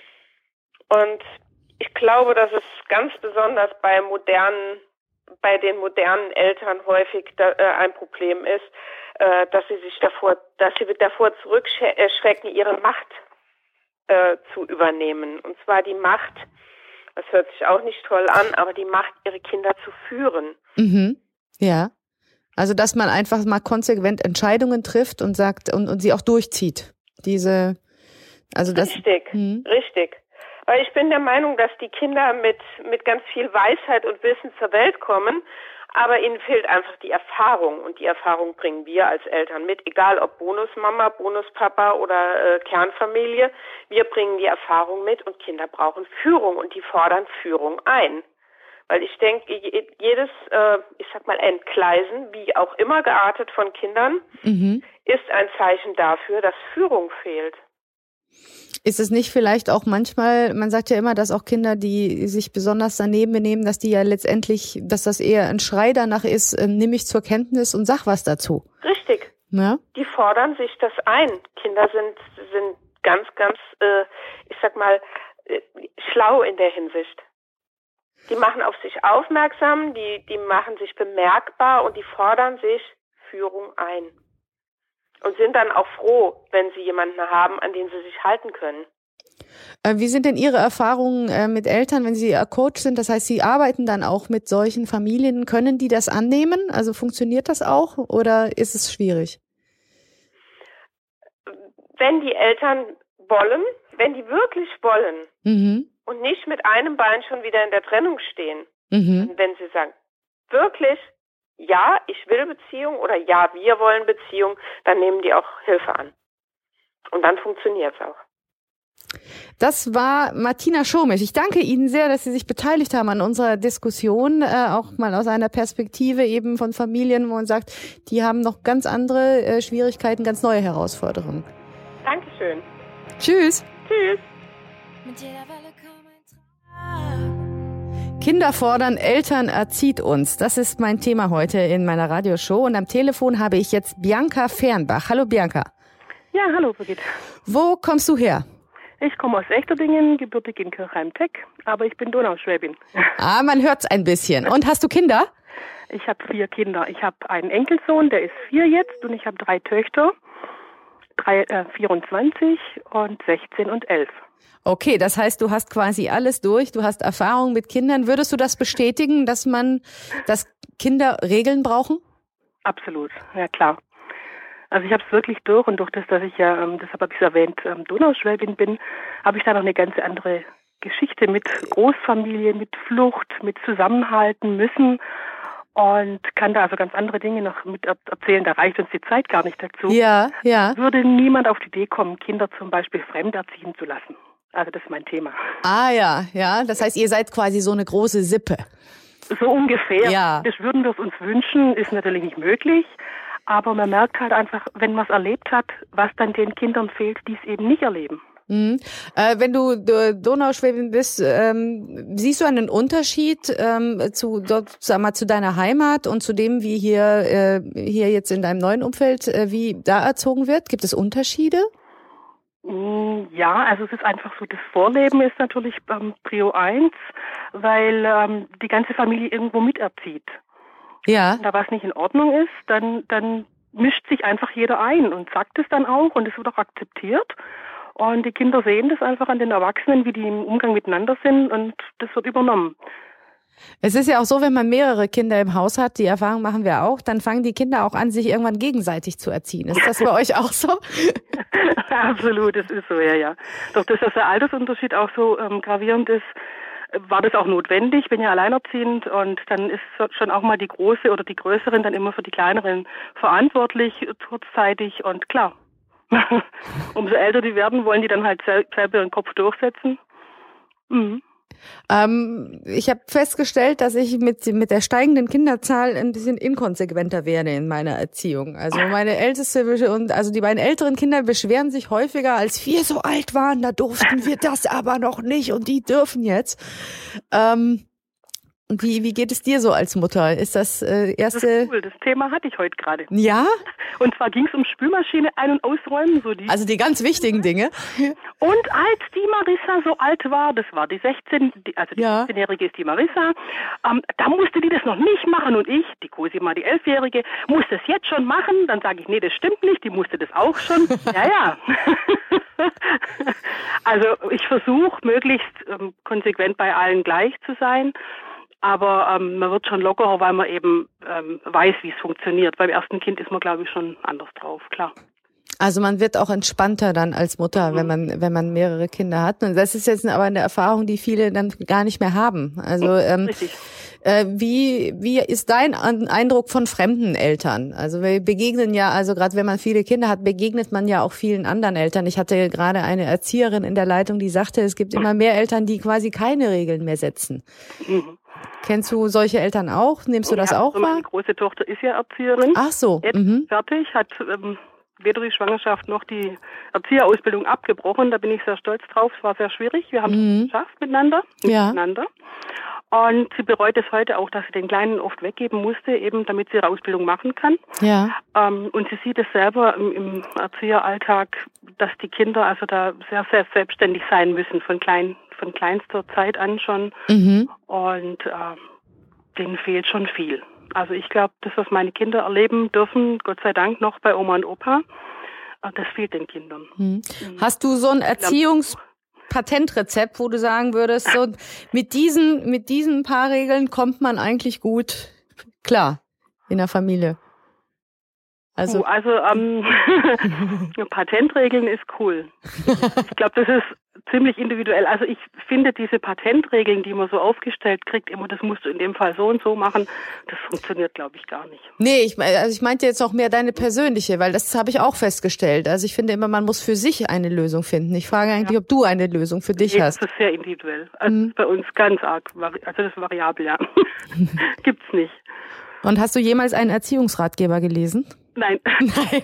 Und ich glaube, dass es ganz besonders bei modernen, bei den modernen Eltern häufig da, äh, ein Problem ist, äh, dass sie sich davor, dass sie davor zurückschrecken, ihre Macht äh, zu übernehmen. Und zwar die Macht, das hört sich auch nicht toll an, aber die Macht, ihre Kinder zu führen. Mhm. Ja. Also, dass man einfach mal konsequent Entscheidungen trifft und sagt und, und sie auch durchzieht. Diese, also das. Richtig, hm. richtig. Weil ich bin der Meinung, dass die Kinder mit, mit ganz viel Weisheit und Wissen zur Welt kommen, aber ihnen fehlt einfach die Erfahrung und die Erfahrung bringen wir als Eltern mit, egal ob Bonusmama, Bonuspapa oder äh, Kernfamilie. Wir bringen die Erfahrung mit und Kinder brauchen Führung und die fordern Führung ein. Weil ich denke, jedes, äh, ich sag mal, Entgleisen, wie auch immer geartet von Kindern, mhm. ist ein Zeichen dafür, dass Führung fehlt. Ist es nicht vielleicht auch manchmal, man sagt ja immer, dass auch Kinder, die sich besonders daneben benehmen, dass die ja letztendlich, dass das eher ein Schrei danach ist, äh, nimm mich zur Kenntnis und sag was dazu. Richtig. Ja? Die fordern sich das ein. Kinder sind, sind ganz, ganz, äh, ich sag mal, äh, schlau in der Hinsicht. Die machen auf sich aufmerksam, die, die machen sich bemerkbar und die fordern sich Führung ein. Und sind dann auch froh, wenn sie jemanden haben, an den sie sich halten können. Äh, wie sind denn Ihre Erfahrungen äh, mit Eltern, wenn Sie Coach sind? Das heißt, Sie arbeiten dann auch mit solchen Familien. Können die das annehmen? Also funktioniert das auch oder ist es schwierig? Wenn die Eltern wollen, wenn die wirklich wollen, mhm. und nicht mit einem Bein schon wieder in der Trennung stehen. Mhm. Wenn sie sagen, wirklich, ja, ich will Beziehung oder ja, wir wollen Beziehung, dann nehmen die auch Hilfe an. Und dann funktioniert es auch. Das war Martina Schomisch. Ich danke Ihnen sehr, dass Sie sich beteiligt haben an unserer Diskussion, äh, auch mal aus einer Perspektive eben von Familien, wo man sagt, die haben noch ganz andere äh, Schwierigkeiten, ganz neue Herausforderungen. Dankeschön. Tschüss. Tschüss. Kinder fordern, Eltern erzieht uns. Das ist mein Thema heute in meiner Radioshow. Und am Telefon habe ich jetzt Bianca Fernbach. Hallo Bianca. Ja, hallo Brigitte. Wo kommst du her? Ich komme aus Echterdingen, gebürtig in Kirchheim-Teck, aber ich bin Donauschwäbin. Ah, man hört's ein bisschen. Und hast du Kinder? Ich habe vier Kinder. Ich habe einen Enkelsohn, der ist vier jetzt, und ich habe drei Töchter. drei, äh, vierundzwanzig und sechzehn und elf. Okay, das heißt, du hast quasi alles durch, du hast Erfahrung mit Kindern. Würdest du das bestätigen, dass man, dass Kinder Regeln brauchen? Absolut, ja klar. Also ich habe es wirklich durch und durch das, dass ich ja, ähm, deshalb habe ich es erwähnt, ähm, Donauschwäbin bin, habe ich da noch eine ganz andere Geschichte mit Großfamilie, mit Flucht, mit Zusammenhalten müssen und kann da also ganz andere Dinge noch mit erzählen. Da reicht uns die Zeit gar nicht dazu. Ja, ja. Würde niemand auf die Idee kommen, Kinder zum Beispiel fremd erziehen zu lassen. Also das ist mein Thema. Ah ja, ja. Das heißt, ihr seid quasi so eine große Sippe. So ungefähr. Ja. Das würden wir uns wünschen, ist natürlich nicht möglich. Aber man merkt halt einfach, wenn man es erlebt hat, was dann den Kindern fehlt, die es eben nicht erleben. Mhm. Äh, wenn du äh, Donauschwäbin bist, ähm, siehst du einen Unterschied ähm, zu, dort, sag mal, zu deiner Heimat und zu dem, wie hier äh, hier jetzt in deinem neuen Umfeld, äh, wie da erzogen wird? Gibt es Unterschiede? Ja, also es ist einfach so, das Vorleben ist natürlich ähm, Prio eins, weil ähm, die ganze Familie irgendwo miterzieht. Ja. Wenn da was nicht in Ordnung ist, dann, dann mischt sich einfach jeder ein und sagt es dann auch und es wird auch akzeptiert. Und die Kinder sehen das einfach an den Erwachsenen, wie die im Umgang miteinander sind und das wird übernommen. Es ist ja auch so, wenn man mehrere Kinder im Haus hat, die Erfahrung machen wir auch, dann fangen die Kinder auch an, sich irgendwann gegenseitig zu erziehen. Ist das bei euch auch so? Absolut, das ist so, ja, ja. Doch das, dass der Altersunterschied auch so ähm, gravierend ist, war das auch notwendig. Ich bin ja alleinerziehend und dann ist schon auch mal die Große oder die Größeren dann immer für die Kleineren verantwortlich kurzzeitig und klar, umso älter die werden, wollen die dann halt selber ihren Kopf durchsetzen. Mhm. Ähm, ich habe festgestellt, dass ich mit mit der steigenden Kinderzahl ein bisschen inkonsequenter werde in meiner Erziehung. Also meine älteste und also die beiden älteren Kinder beschweren sich häufiger, als wir so alt waren, da durften wir das aber noch nicht und die dürfen jetzt. Ähm, Wie, wie geht es dir so als Mutter? Ist das äh, erste... Das ist cool, das Thema hatte ich heute gerade. Ja? Und zwar ging es um Spülmaschine ein- und ausräumen. So die also die ganz wichtigen Dinge. Und als die Marissa so alt war, das war die sechzehn, die, also die ja. sechzehnjährige ist die Marissa, ähm, da musste die das noch nicht machen und ich, die Cosima, die elfjährige, musste es jetzt schon machen. Dann sage ich, nee, das stimmt nicht, die musste das auch schon. Ja, ja. Also ich versuche, möglichst ähm, konsequent bei allen gleich zu sein. Aber ähm, man wird schon lockerer, weil man eben ähm, weiß, wie es funktioniert. Beim ersten Kind ist man, glaube ich, schon anders drauf, klar. Also man wird auch entspannter dann als Mutter, mhm. wenn man wenn man mehrere Kinder hat. Und das ist jetzt aber eine Erfahrung, die viele dann gar nicht mehr haben. Also ähm, Richtig. Äh, wie wie ist dein Eindruck von fremden Eltern? Also wir begegnen ja, also gerade wenn man viele Kinder hat, begegnet man ja auch vielen anderen Eltern. Ich hatte gerade eine Erzieherin in der Leitung, die sagte, es gibt immer mehr Eltern, die quasi keine Regeln mehr setzen. Mhm. Kennst du solche Eltern auch? Nimmst du das ja, auch also wahr? Meine große Tochter ist ja Erzieherin. Ach so. Jetzt mhm. fertig, hat ähm, weder die Schwangerschaft noch die Erzieherausbildung abgebrochen. Da bin ich sehr stolz drauf. Es war sehr schwierig. Wir haben mhm. es geschafft miteinander. Ja. miteinander. Und sie bereut es heute auch, dass sie den Kleinen oft weggeben musste, eben damit sie ihre Ausbildung machen kann. Ja. Ähm, und sie sieht es selber im, im Erzieheralltag, dass die Kinder also da sehr, sehr selbstständig sein müssen, von klein, von kleinster Zeit an schon. Mhm. Und äh, denen fehlt schon viel. Also ich glaube, das, was meine Kinder erleben dürfen, Gott sei Dank noch bei Oma und Opa, das fehlt den Kindern. Mhm. Hast du so ein Erziehungspatentrezept, wo du sagen würdest, so mit diesen mit diesen paar Regeln kommt man eigentlich gut klar in der Familie? Also, uh, also ähm, Patentregeln ist cool. Ich glaube, das ist ziemlich individuell. Also ich finde diese Patentregeln, die man so aufgestellt kriegt, immer, das musst du in dem Fall so und so machen, das funktioniert, glaube ich, gar nicht. Nee, ich, also ich meinte jetzt auch mehr deine persönliche, weil das habe ich auch festgestellt. Also ich finde immer, man muss für sich eine Lösung finden. Ich frage eigentlich, ja. ob du eine Lösung für dich nee, hast. Das ist sehr individuell. Also mhm. bei uns ganz arg, also das ist variabel, ja. Gibt's nicht. Und hast du jemals einen Erziehungsratgeber gelesen? Nein. Nein.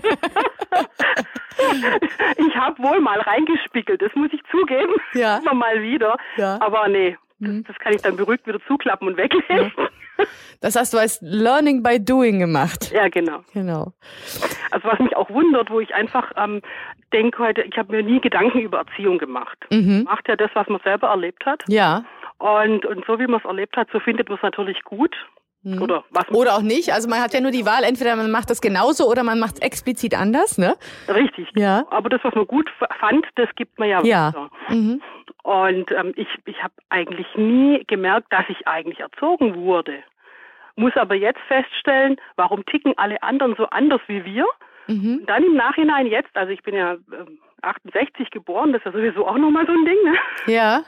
Ich habe wohl mal reingespiegelt, das muss ich zugeben. Ja. Immer mal wieder. Ja. Aber nee, mhm. das kann ich dann beruhigt wieder zuklappen und weglegen. Ja. Das hast du als Learning by Doing gemacht. Ja, genau. Genau. Also was mich auch wundert, wo ich einfach ähm, denke heute, ich habe mir nie Gedanken über Erziehung gemacht. Mhm. Man macht ja das, was man selber erlebt hat. Ja. Und, und so wie man es erlebt hat, so findet man es natürlich gut. Mhm. Oder was? Oder auch nicht. Also man hat ja nur die Wahl, entweder man macht das genauso oder man macht es explizit anders, ne? Richtig. Ja. Aber das, was man gut fand, das gibt man ja ja. weiter. Mhm. Und ähm, ich, ich habe eigentlich nie gemerkt, dass ich eigentlich erzogen wurde. Muss aber jetzt feststellen, warum ticken alle anderen so anders wie wir? Mhm. Und dann im Nachhinein jetzt, also ich bin ja ähm, achtundsechzig geboren, das ist ja sowieso auch nochmal so ein Ding, ne? Ja.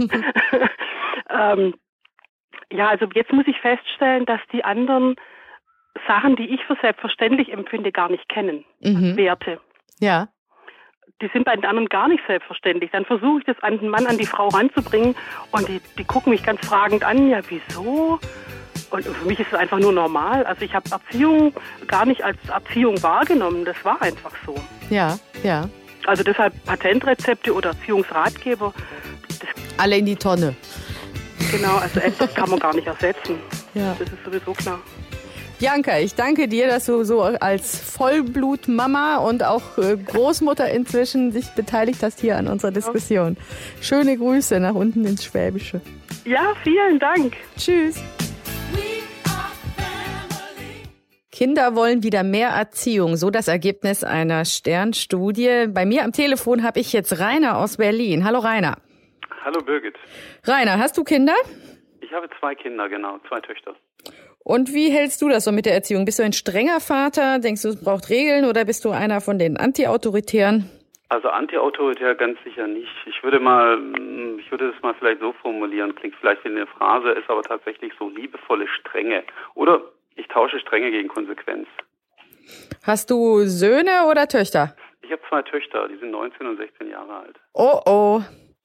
ähm, ja, also jetzt muss ich feststellen, dass die anderen Sachen, die ich für selbstverständlich empfinde, gar nicht kennen. Mhm. Werte. Ja. Die sind bei den anderen gar nicht selbstverständlich. Dann versuche ich das an den Mann, an die Frau ranzubringen und die, die gucken mich ganz fragend an. Ja, wieso? Und für mich ist es einfach nur normal. Also ich habe Erziehung gar nicht als Erziehung wahrgenommen. Das war einfach so. Ja, ja. Also deshalb Patentrezepte oder Erziehungsratgeber. Das alle in die Tonne. Genau, also Eltern kann man gar nicht ersetzen. Ja. Das ist sowieso klar. Bianca, ich danke dir, dass du so als Vollblutmama und auch Großmutter inzwischen dich beteiligt hast hier an unserer Diskussion. Schöne Grüße nach unten ins Schwäbische. Ja, vielen Dank. Tschüss. Kinder wollen wieder mehr Erziehung, so das Ergebnis einer Stern-Studie. Bei mir am Telefon habe ich jetzt Rainer aus Berlin. Hallo Rainer. Hallo Birgit. Rainer, hast du Kinder? Ich habe zwei Kinder, genau, zwei Töchter. Und wie hältst du das so mit der Erziehung? Bist du ein strenger Vater? Denkst du, es braucht Regeln oder bist du einer von den Anti-Autoritären? Also anti-autoritär ganz sicher nicht. Ich würde mal, ich würde das mal vielleicht so formulieren, klingt vielleicht wie eine Phrase, ist aber tatsächlich so liebevolle Strenge. Oder ich tausche Strenge gegen Konsequenz. Hast du Söhne oder Töchter? Ich habe zwei Töchter, die sind neunzehn und sechzehn Jahre alt. Oh oh,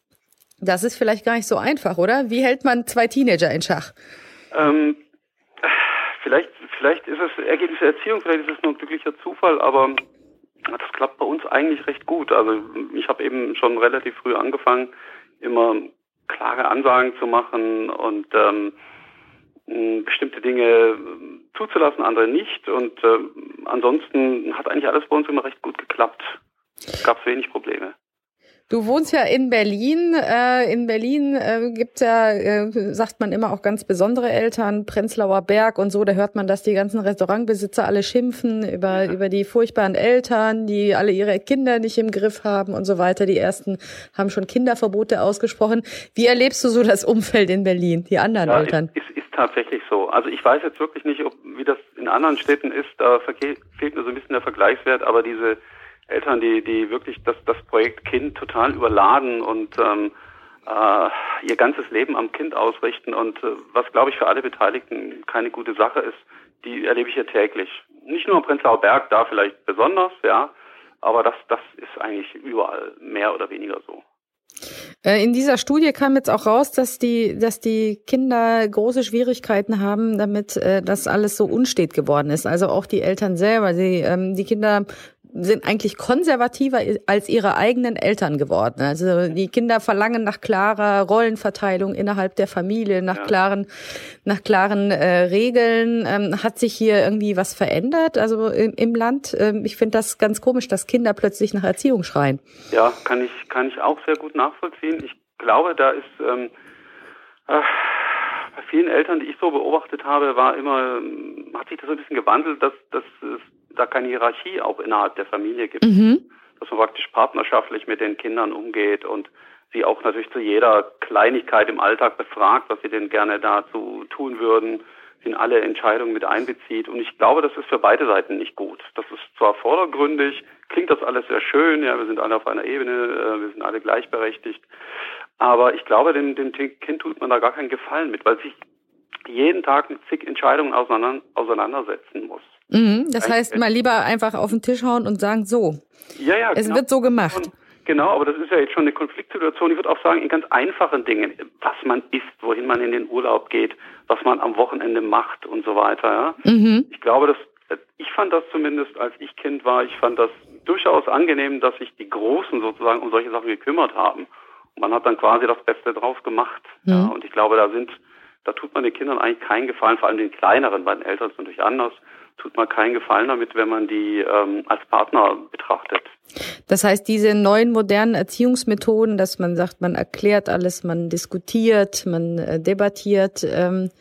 das ist vielleicht gar nicht so einfach, oder? Wie hält man zwei Teenager in Schach? Ähm, vielleicht, vielleicht ist es Ergebnis der Erziehung, vielleicht ist es nur ein glücklicher Zufall, aber das klappt bei uns eigentlich recht gut. Also ich habe eben schon relativ früh angefangen, immer klare Ansagen zu machen und ähm, bestimmte Dinge zuzulassen, andere nicht. Und äh, ansonsten hat eigentlich alles bei uns immer recht gut geklappt. Es gab wenig Probleme. Du wohnst ja in Berlin. Äh, in Berlin äh, gibt ja, äh, sagt man immer, auch ganz besondere Eltern, Prenzlauer Berg und so. Da hört man, dass die ganzen Restaurantbesitzer alle schimpfen über, ja. über die furchtbaren Eltern, die alle ihre Kinder nicht im Griff haben und so weiter. Die ersten haben schon Kinderverbote ausgesprochen. Wie erlebst du so das Umfeld in Berlin, die anderen ja, Eltern? Es ist, ist tatsächlich so. Also ich weiß jetzt wirklich nicht, ob, wie das in anderen Städten ist. Da fehlt mir so ein bisschen der Vergleichswert, aber diese Eltern, die die wirklich das das Projekt Kind total überladen und ähm, äh, ihr ganzes Leben am Kind ausrichten und äh, was, glaube ich, für alle Beteiligten keine gute Sache ist, die erlebe ich hier täglich. Nicht nur am Prenzlauer Berg, da vielleicht besonders, ja, aber das das ist eigentlich überall mehr oder weniger so. In dieser Studie kam jetzt auch raus, dass die, dass die Kinder große Schwierigkeiten haben, damit äh, das alles so unstet geworden ist. Also auch die Eltern selber. Die, ähm, die Kinder sind eigentlich konservativer als ihre eigenen Eltern geworden. Also die Kinder verlangen nach klarer Rollenverteilung innerhalb der Familie, nach ja. klaren, nach klaren äh, Regeln. Ähm, hat sich hier irgendwie was verändert? Also im, im Land? Ähm, ich finde das ganz komisch, dass Kinder plötzlich nach Erziehung schreien. Ja, kann ich, kann ich auch sehr gut nachvollziehen. Ich glaube, da ist ähm, äh, bei vielen Eltern, die ich so beobachtet habe, war immer, hat sich das ein bisschen gewandelt, dass, dass es da keine Hierarchie auch innerhalb der Familie gibt. Mhm. Dass man praktisch partnerschaftlich mit den Kindern umgeht und sie auch natürlich zu jeder Kleinigkeit im Alltag befragt, was sie denn gerne dazu tun würden, sie in alle Entscheidungen mit einbezieht. Und ich glaube, das ist für beide Seiten nicht gut. Das ist zwar vordergründig, klingt das alles sehr schön, ja, wir sind alle auf einer Ebene, wir sind alle gleichberechtigt, aber ich glaube, dem, dem Kind tut man da gar keinen Gefallen mit, weil sich jeden Tag mit zig Entscheidungen auseinander, auseinandersetzen muss. Mhm, das Eigentlich heißt, mal lieber einfach auf den Tisch hauen und sagen, so, ja, ja, es genau. wird so gemacht. Und, genau, aber das ist ja jetzt schon eine Konfliktsituation. Ich würde auch sagen, in ganz einfachen Dingen, was man isst, wohin man in den Urlaub geht, was man am Wochenende macht und so weiter. Ja. Mhm. Ich glaube, dass ich fand das zumindest, als ich Kind war, ich fand das durchaus angenehm, dass sich die Großen sozusagen um solche Sachen gekümmert haben. Und man hat dann quasi das Beste draus gemacht. Mhm. Ja, und ich glaube, da sind Da tut man den Kindern eigentlich keinen Gefallen, vor allem den kleineren, bei den Eltern ist es natürlich anders, tut man keinen Gefallen damit, wenn man die ähm, als Partner betrachtet. Das heißt, diese neuen modernen Erziehungsmethoden, dass man sagt, man erklärt alles, man diskutiert, man äh, debattiert, ähm,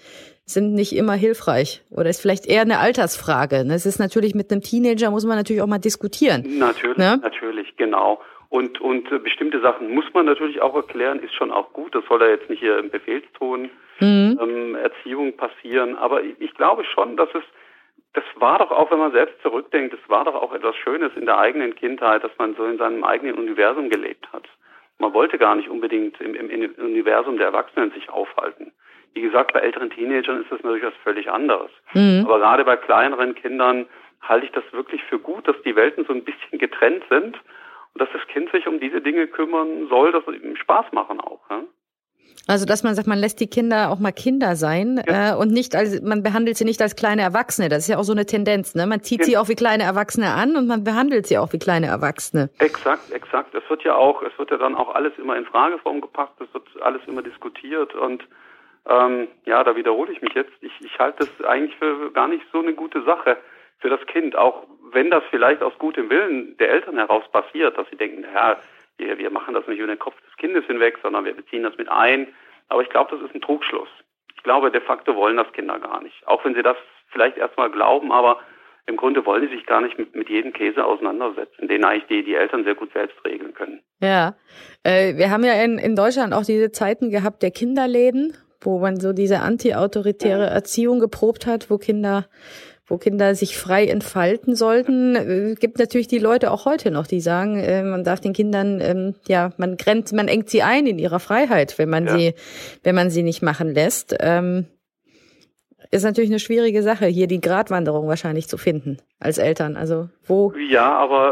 sind nicht immer hilfreich oder ist vielleicht eher eine Altersfrage. Es ist natürlich mit einem Teenager, muss man natürlich auch mal diskutieren. Natürlich, ne? natürlich, genau. Und, und äh, bestimmte Sachen muss man natürlich auch erklären, ist schon auch gut. Das soll da jetzt nicht hier im Befehlston mhm. ähm, Erziehung passieren. Aber ich, ich glaube schon, dass es, das war doch auch, wenn man selbst zurückdenkt, das war doch auch etwas Schönes in der eigenen Kindheit, dass man so in seinem eigenen Universum gelebt hat. Man wollte gar nicht unbedingt im, im, im Universum der Erwachsenen sich aufhalten. Wie gesagt, bei älteren Teenagern ist das natürlich was völlig anderes. Mhm. Aber gerade bei kleineren Kindern halte ich das wirklich für gut, dass die Welten so ein bisschen getrennt sind. Und dass das Kind sich um diese Dinge kümmern soll, dass sie ihm Spaß machen auch. Ja? Also, dass man sagt, man lässt die Kinder auch mal Kinder sein ja. äh, und nicht als, man behandelt sie nicht als kleine Erwachsene. Das ist ja auch so eine Tendenz, ne? Man zieht ja. sie auch wie kleine Erwachsene an und man behandelt sie auch wie kleine Erwachsene. Exakt, exakt. Es wird ja auch, es wird ja dann auch alles immer in Frageform gepackt, es wird alles immer diskutiert und ähm, ja, da wiederhole ich mich jetzt. Ich, ich halte das eigentlich für gar nicht so eine gute Sache für das Kind, auch wenn das vielleicht aus gutem Willen der Eltern heraus passiert, dass sie denken, ja, wir, wir machen das nicht über den Kopf des Kindes hinweg, sondern wir beziehen das mit ein. Aber ich glaube, das ist ein Trugschluss. Ich glaube, de facto wollen das Kinder gar nicht. Auch wenn sie das vielleicht erstmal glauben, aber im Grunde wollen sie sich gar nicht mit, mit jedem Käse auseinandersetzen, den eigentlich die, die Eltern sehr gut selbst regeln können. Ja, äh, wir haben ja in, in Deutschland auch diese Zeiten gehabt der Kinderläden, wo man so diese anti-autoritäre ja. Erziehung geprobt hat, wo Kinder wo Kinder sich frei entfalten sollten. Es gibt natürlich die Leute auch heute noch, die sagen, äh, man darf den Kindern, ähm, ja, man grenzt, man engt sie ein in ihrer Freiheit, wenn man ja. sie, wenn man sie nicht machen lässt. Ähm, ist natürlich eine schwierige Sache, hier die Gratwanderung wahrscheinlich zu finden als Eltern. Also wo? Ja, aber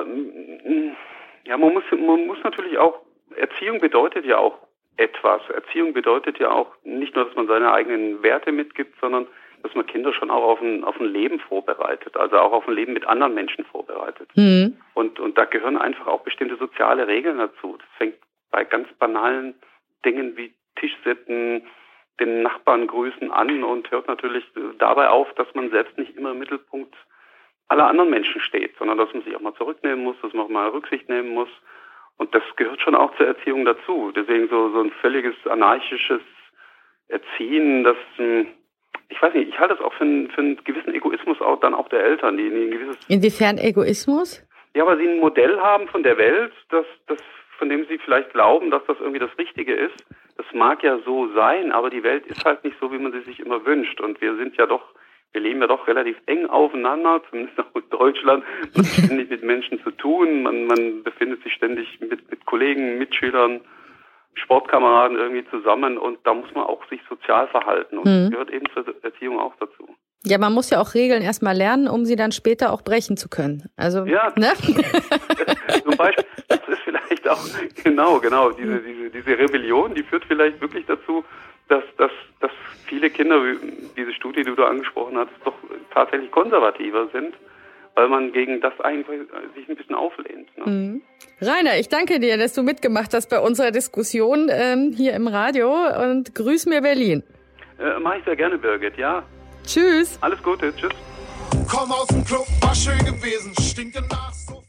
ja, man muss, man muss natürlich auch, Erziehung bedeutet ja auch etwas. Erziehung bedeutet ja auch nicht nur, dass man seine eigenen Werte mitgibt, sondern dass man Kinder schon auch auf ein, auf ein Leben vorbereitet, also auch auf ein Leben mit anderen Menschen vorbereitet. Mhm. Und, und da gehören einfach auch bestimmte soziale Regeln dazu. Das fängt bei ganz banalen Dingen wie Tischsitten, den Nachbarn grüßen an und hört natürlich dabei auf, dass man selbst nicht immer im Mittelpunkt aller anderen Menschen steht, sondern dass man sich auch mal zurücknehmen muss, dass man auch mal Rücksicht nehmen muss. Und das gehört schon auch zur Erziehung dazu. Deswegen so, so ein völliges anarchisches Erziehen, das ich weiß nicht, ich halte das auch für einen, für einen gewissen Egoismus auch dann auch der Eltern. Die, die ein gewisses Inwiefern Egoismus? Ja, weil sie ein Modell haben von der Welt, das, das, von dem sie vielleicht glauben, dass das irgendwie das Richtige ist. Das mag ja so sein, aber die Welt ist halt nicht so, wie man sie sich immer wünscht. Und wir sind ja doch, wir leben ja doch relativ eng aufeinander, zumindest auch in Deutschland. Man hat ständig mit Menschen zu tun, man, man befindet sich ständig mit, mit Kollegen, Mitschülern, Sportkameraden irgendwie zusammen und da muss man auch sich sozial verhalten und mhm. das gehört eben zur Erziehung auch dazu. Ja, man muss ja auch Regeln erstmal lernen, um sie dann später auch brechen zu können. Also, ja, ne? Zum Beispiel, das ist vielleicht auch, genau, genau, diese, diese, diese Rebellion, die führt vielleicht wirklich dazu, dass, dass, dass viele Kinder, diese Studie, die du da angesprochen hast, doch tatsächlich konservativer sind, weil man gegen das eigentlich sich ein bisschen auflehnt. Ne? Mhm. Rainer, ich danke dir, dass du mitgemacht hast bei unserer Diskussion ähm, hier im Radio und grüß mir Berlin. Äh, mach ich sehr gerne, Birgit, ja. Tschüss. Alles Gute, tschüss. Komm aus dem Club, war schön gewesen, stinke nach so.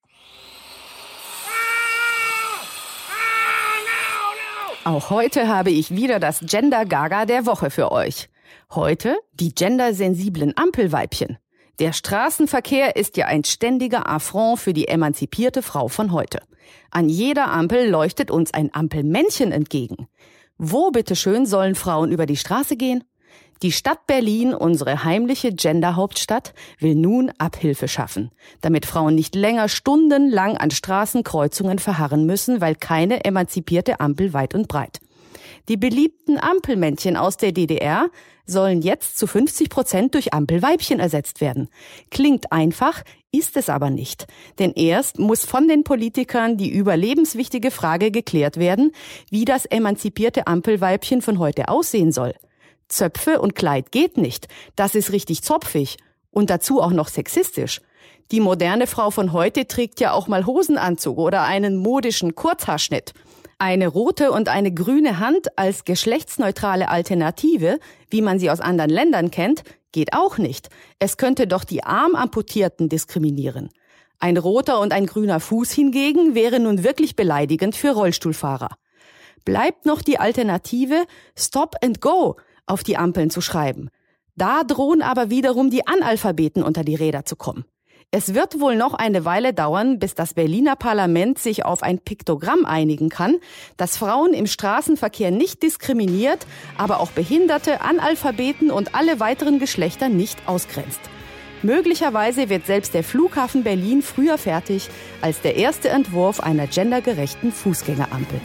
Auch heute habe ich wieder das Gender-Gaga der Woche für euch. Heute die gendersensiblen Ampelweibchen. Der Straßenverkehr ist ja ein ständiger Affront für die emanzipierte Frau von heute. An jeder Ampel leuchtet uns ein Ampelmännchen entgegen. Wo bitteschön sollen Frauen über die Straße gehen? Die Stadt Berlin, unsere heimliche Gender-Hauptstadt, will nun Abhilfe schaffen, damit Frauen nicht länger stundenlang an Straßenkreuzungen verharren müssen, weil keine emanzipierte Ampel weit und breit. Die beliebten Ampelmännchen aus der D D R sollen jetzt zu fünfzig Prozent durch Ampelweibchen ersetzt werden. Klingt einfach, ist es aber nicht. Denn erst muss von den Politikern die überlebenswichtige Frage geklärt werden, wie das emanzipierte Ampelweibchen von heute aussehen soll. Zöpfe und Kleid geht nicht. Das ist richtig zopfig. Und dazu auch noch sexistisch. Die moderne Frau von heute trägt ja auch mal Hosenanzug oder einen modischen Kurzhaarschnitt. Eine rote und eine grüne Hand als geschlechtsneutrale Alternative, wie man sie aus anderen Ländern kennt, geht auch nicht. Es könnte doch die Armamputierten diskriminieren. Ein roter und ein grüner Fuß hingegen wäre nun wirklich beleidigend für Rollstuhlfahrer. Bleibt noch die Alternative Stop and Go auf die Ampeln zu schreiben. Da drohen aber wiederum die Analphabeten unter die Räder zu kommen. Es wird wohl noch eine Weile dauern, bis das Berliner Parlament sich auf ein Piktogramm einigen kann, das Frauen im Straßenverkehr nicht diskriminiert, aber auch Behinderte, Analphabeten und alle weiteren Geschlechter nicht ausgrenzt. Möglicherweise wird selbst der Flughafen Berlin früher fertig als der erste Entwurf einer gendergerechten Fußgängerampel.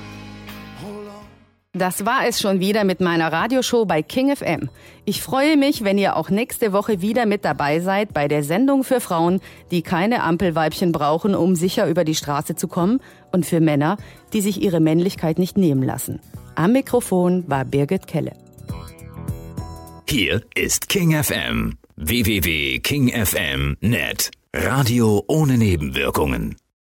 Das war es schon wieder mit meiner Radioshow bei King F M. Ich freue mich, wenn ihr auch nächste Woche wieder mit dabei seid bei der Sendung für Frauen, die keine Ampelweibchen brauchen, um sicher über die Straße zu kommen, und für Männer, die sich ihre Männlichkeit nicht nehmen lassen. Am Mikrofon war Birgit Kelle. Hier ist King F M. w w w punkt king f m punkt net. Radio ohne Nebenwirkungen.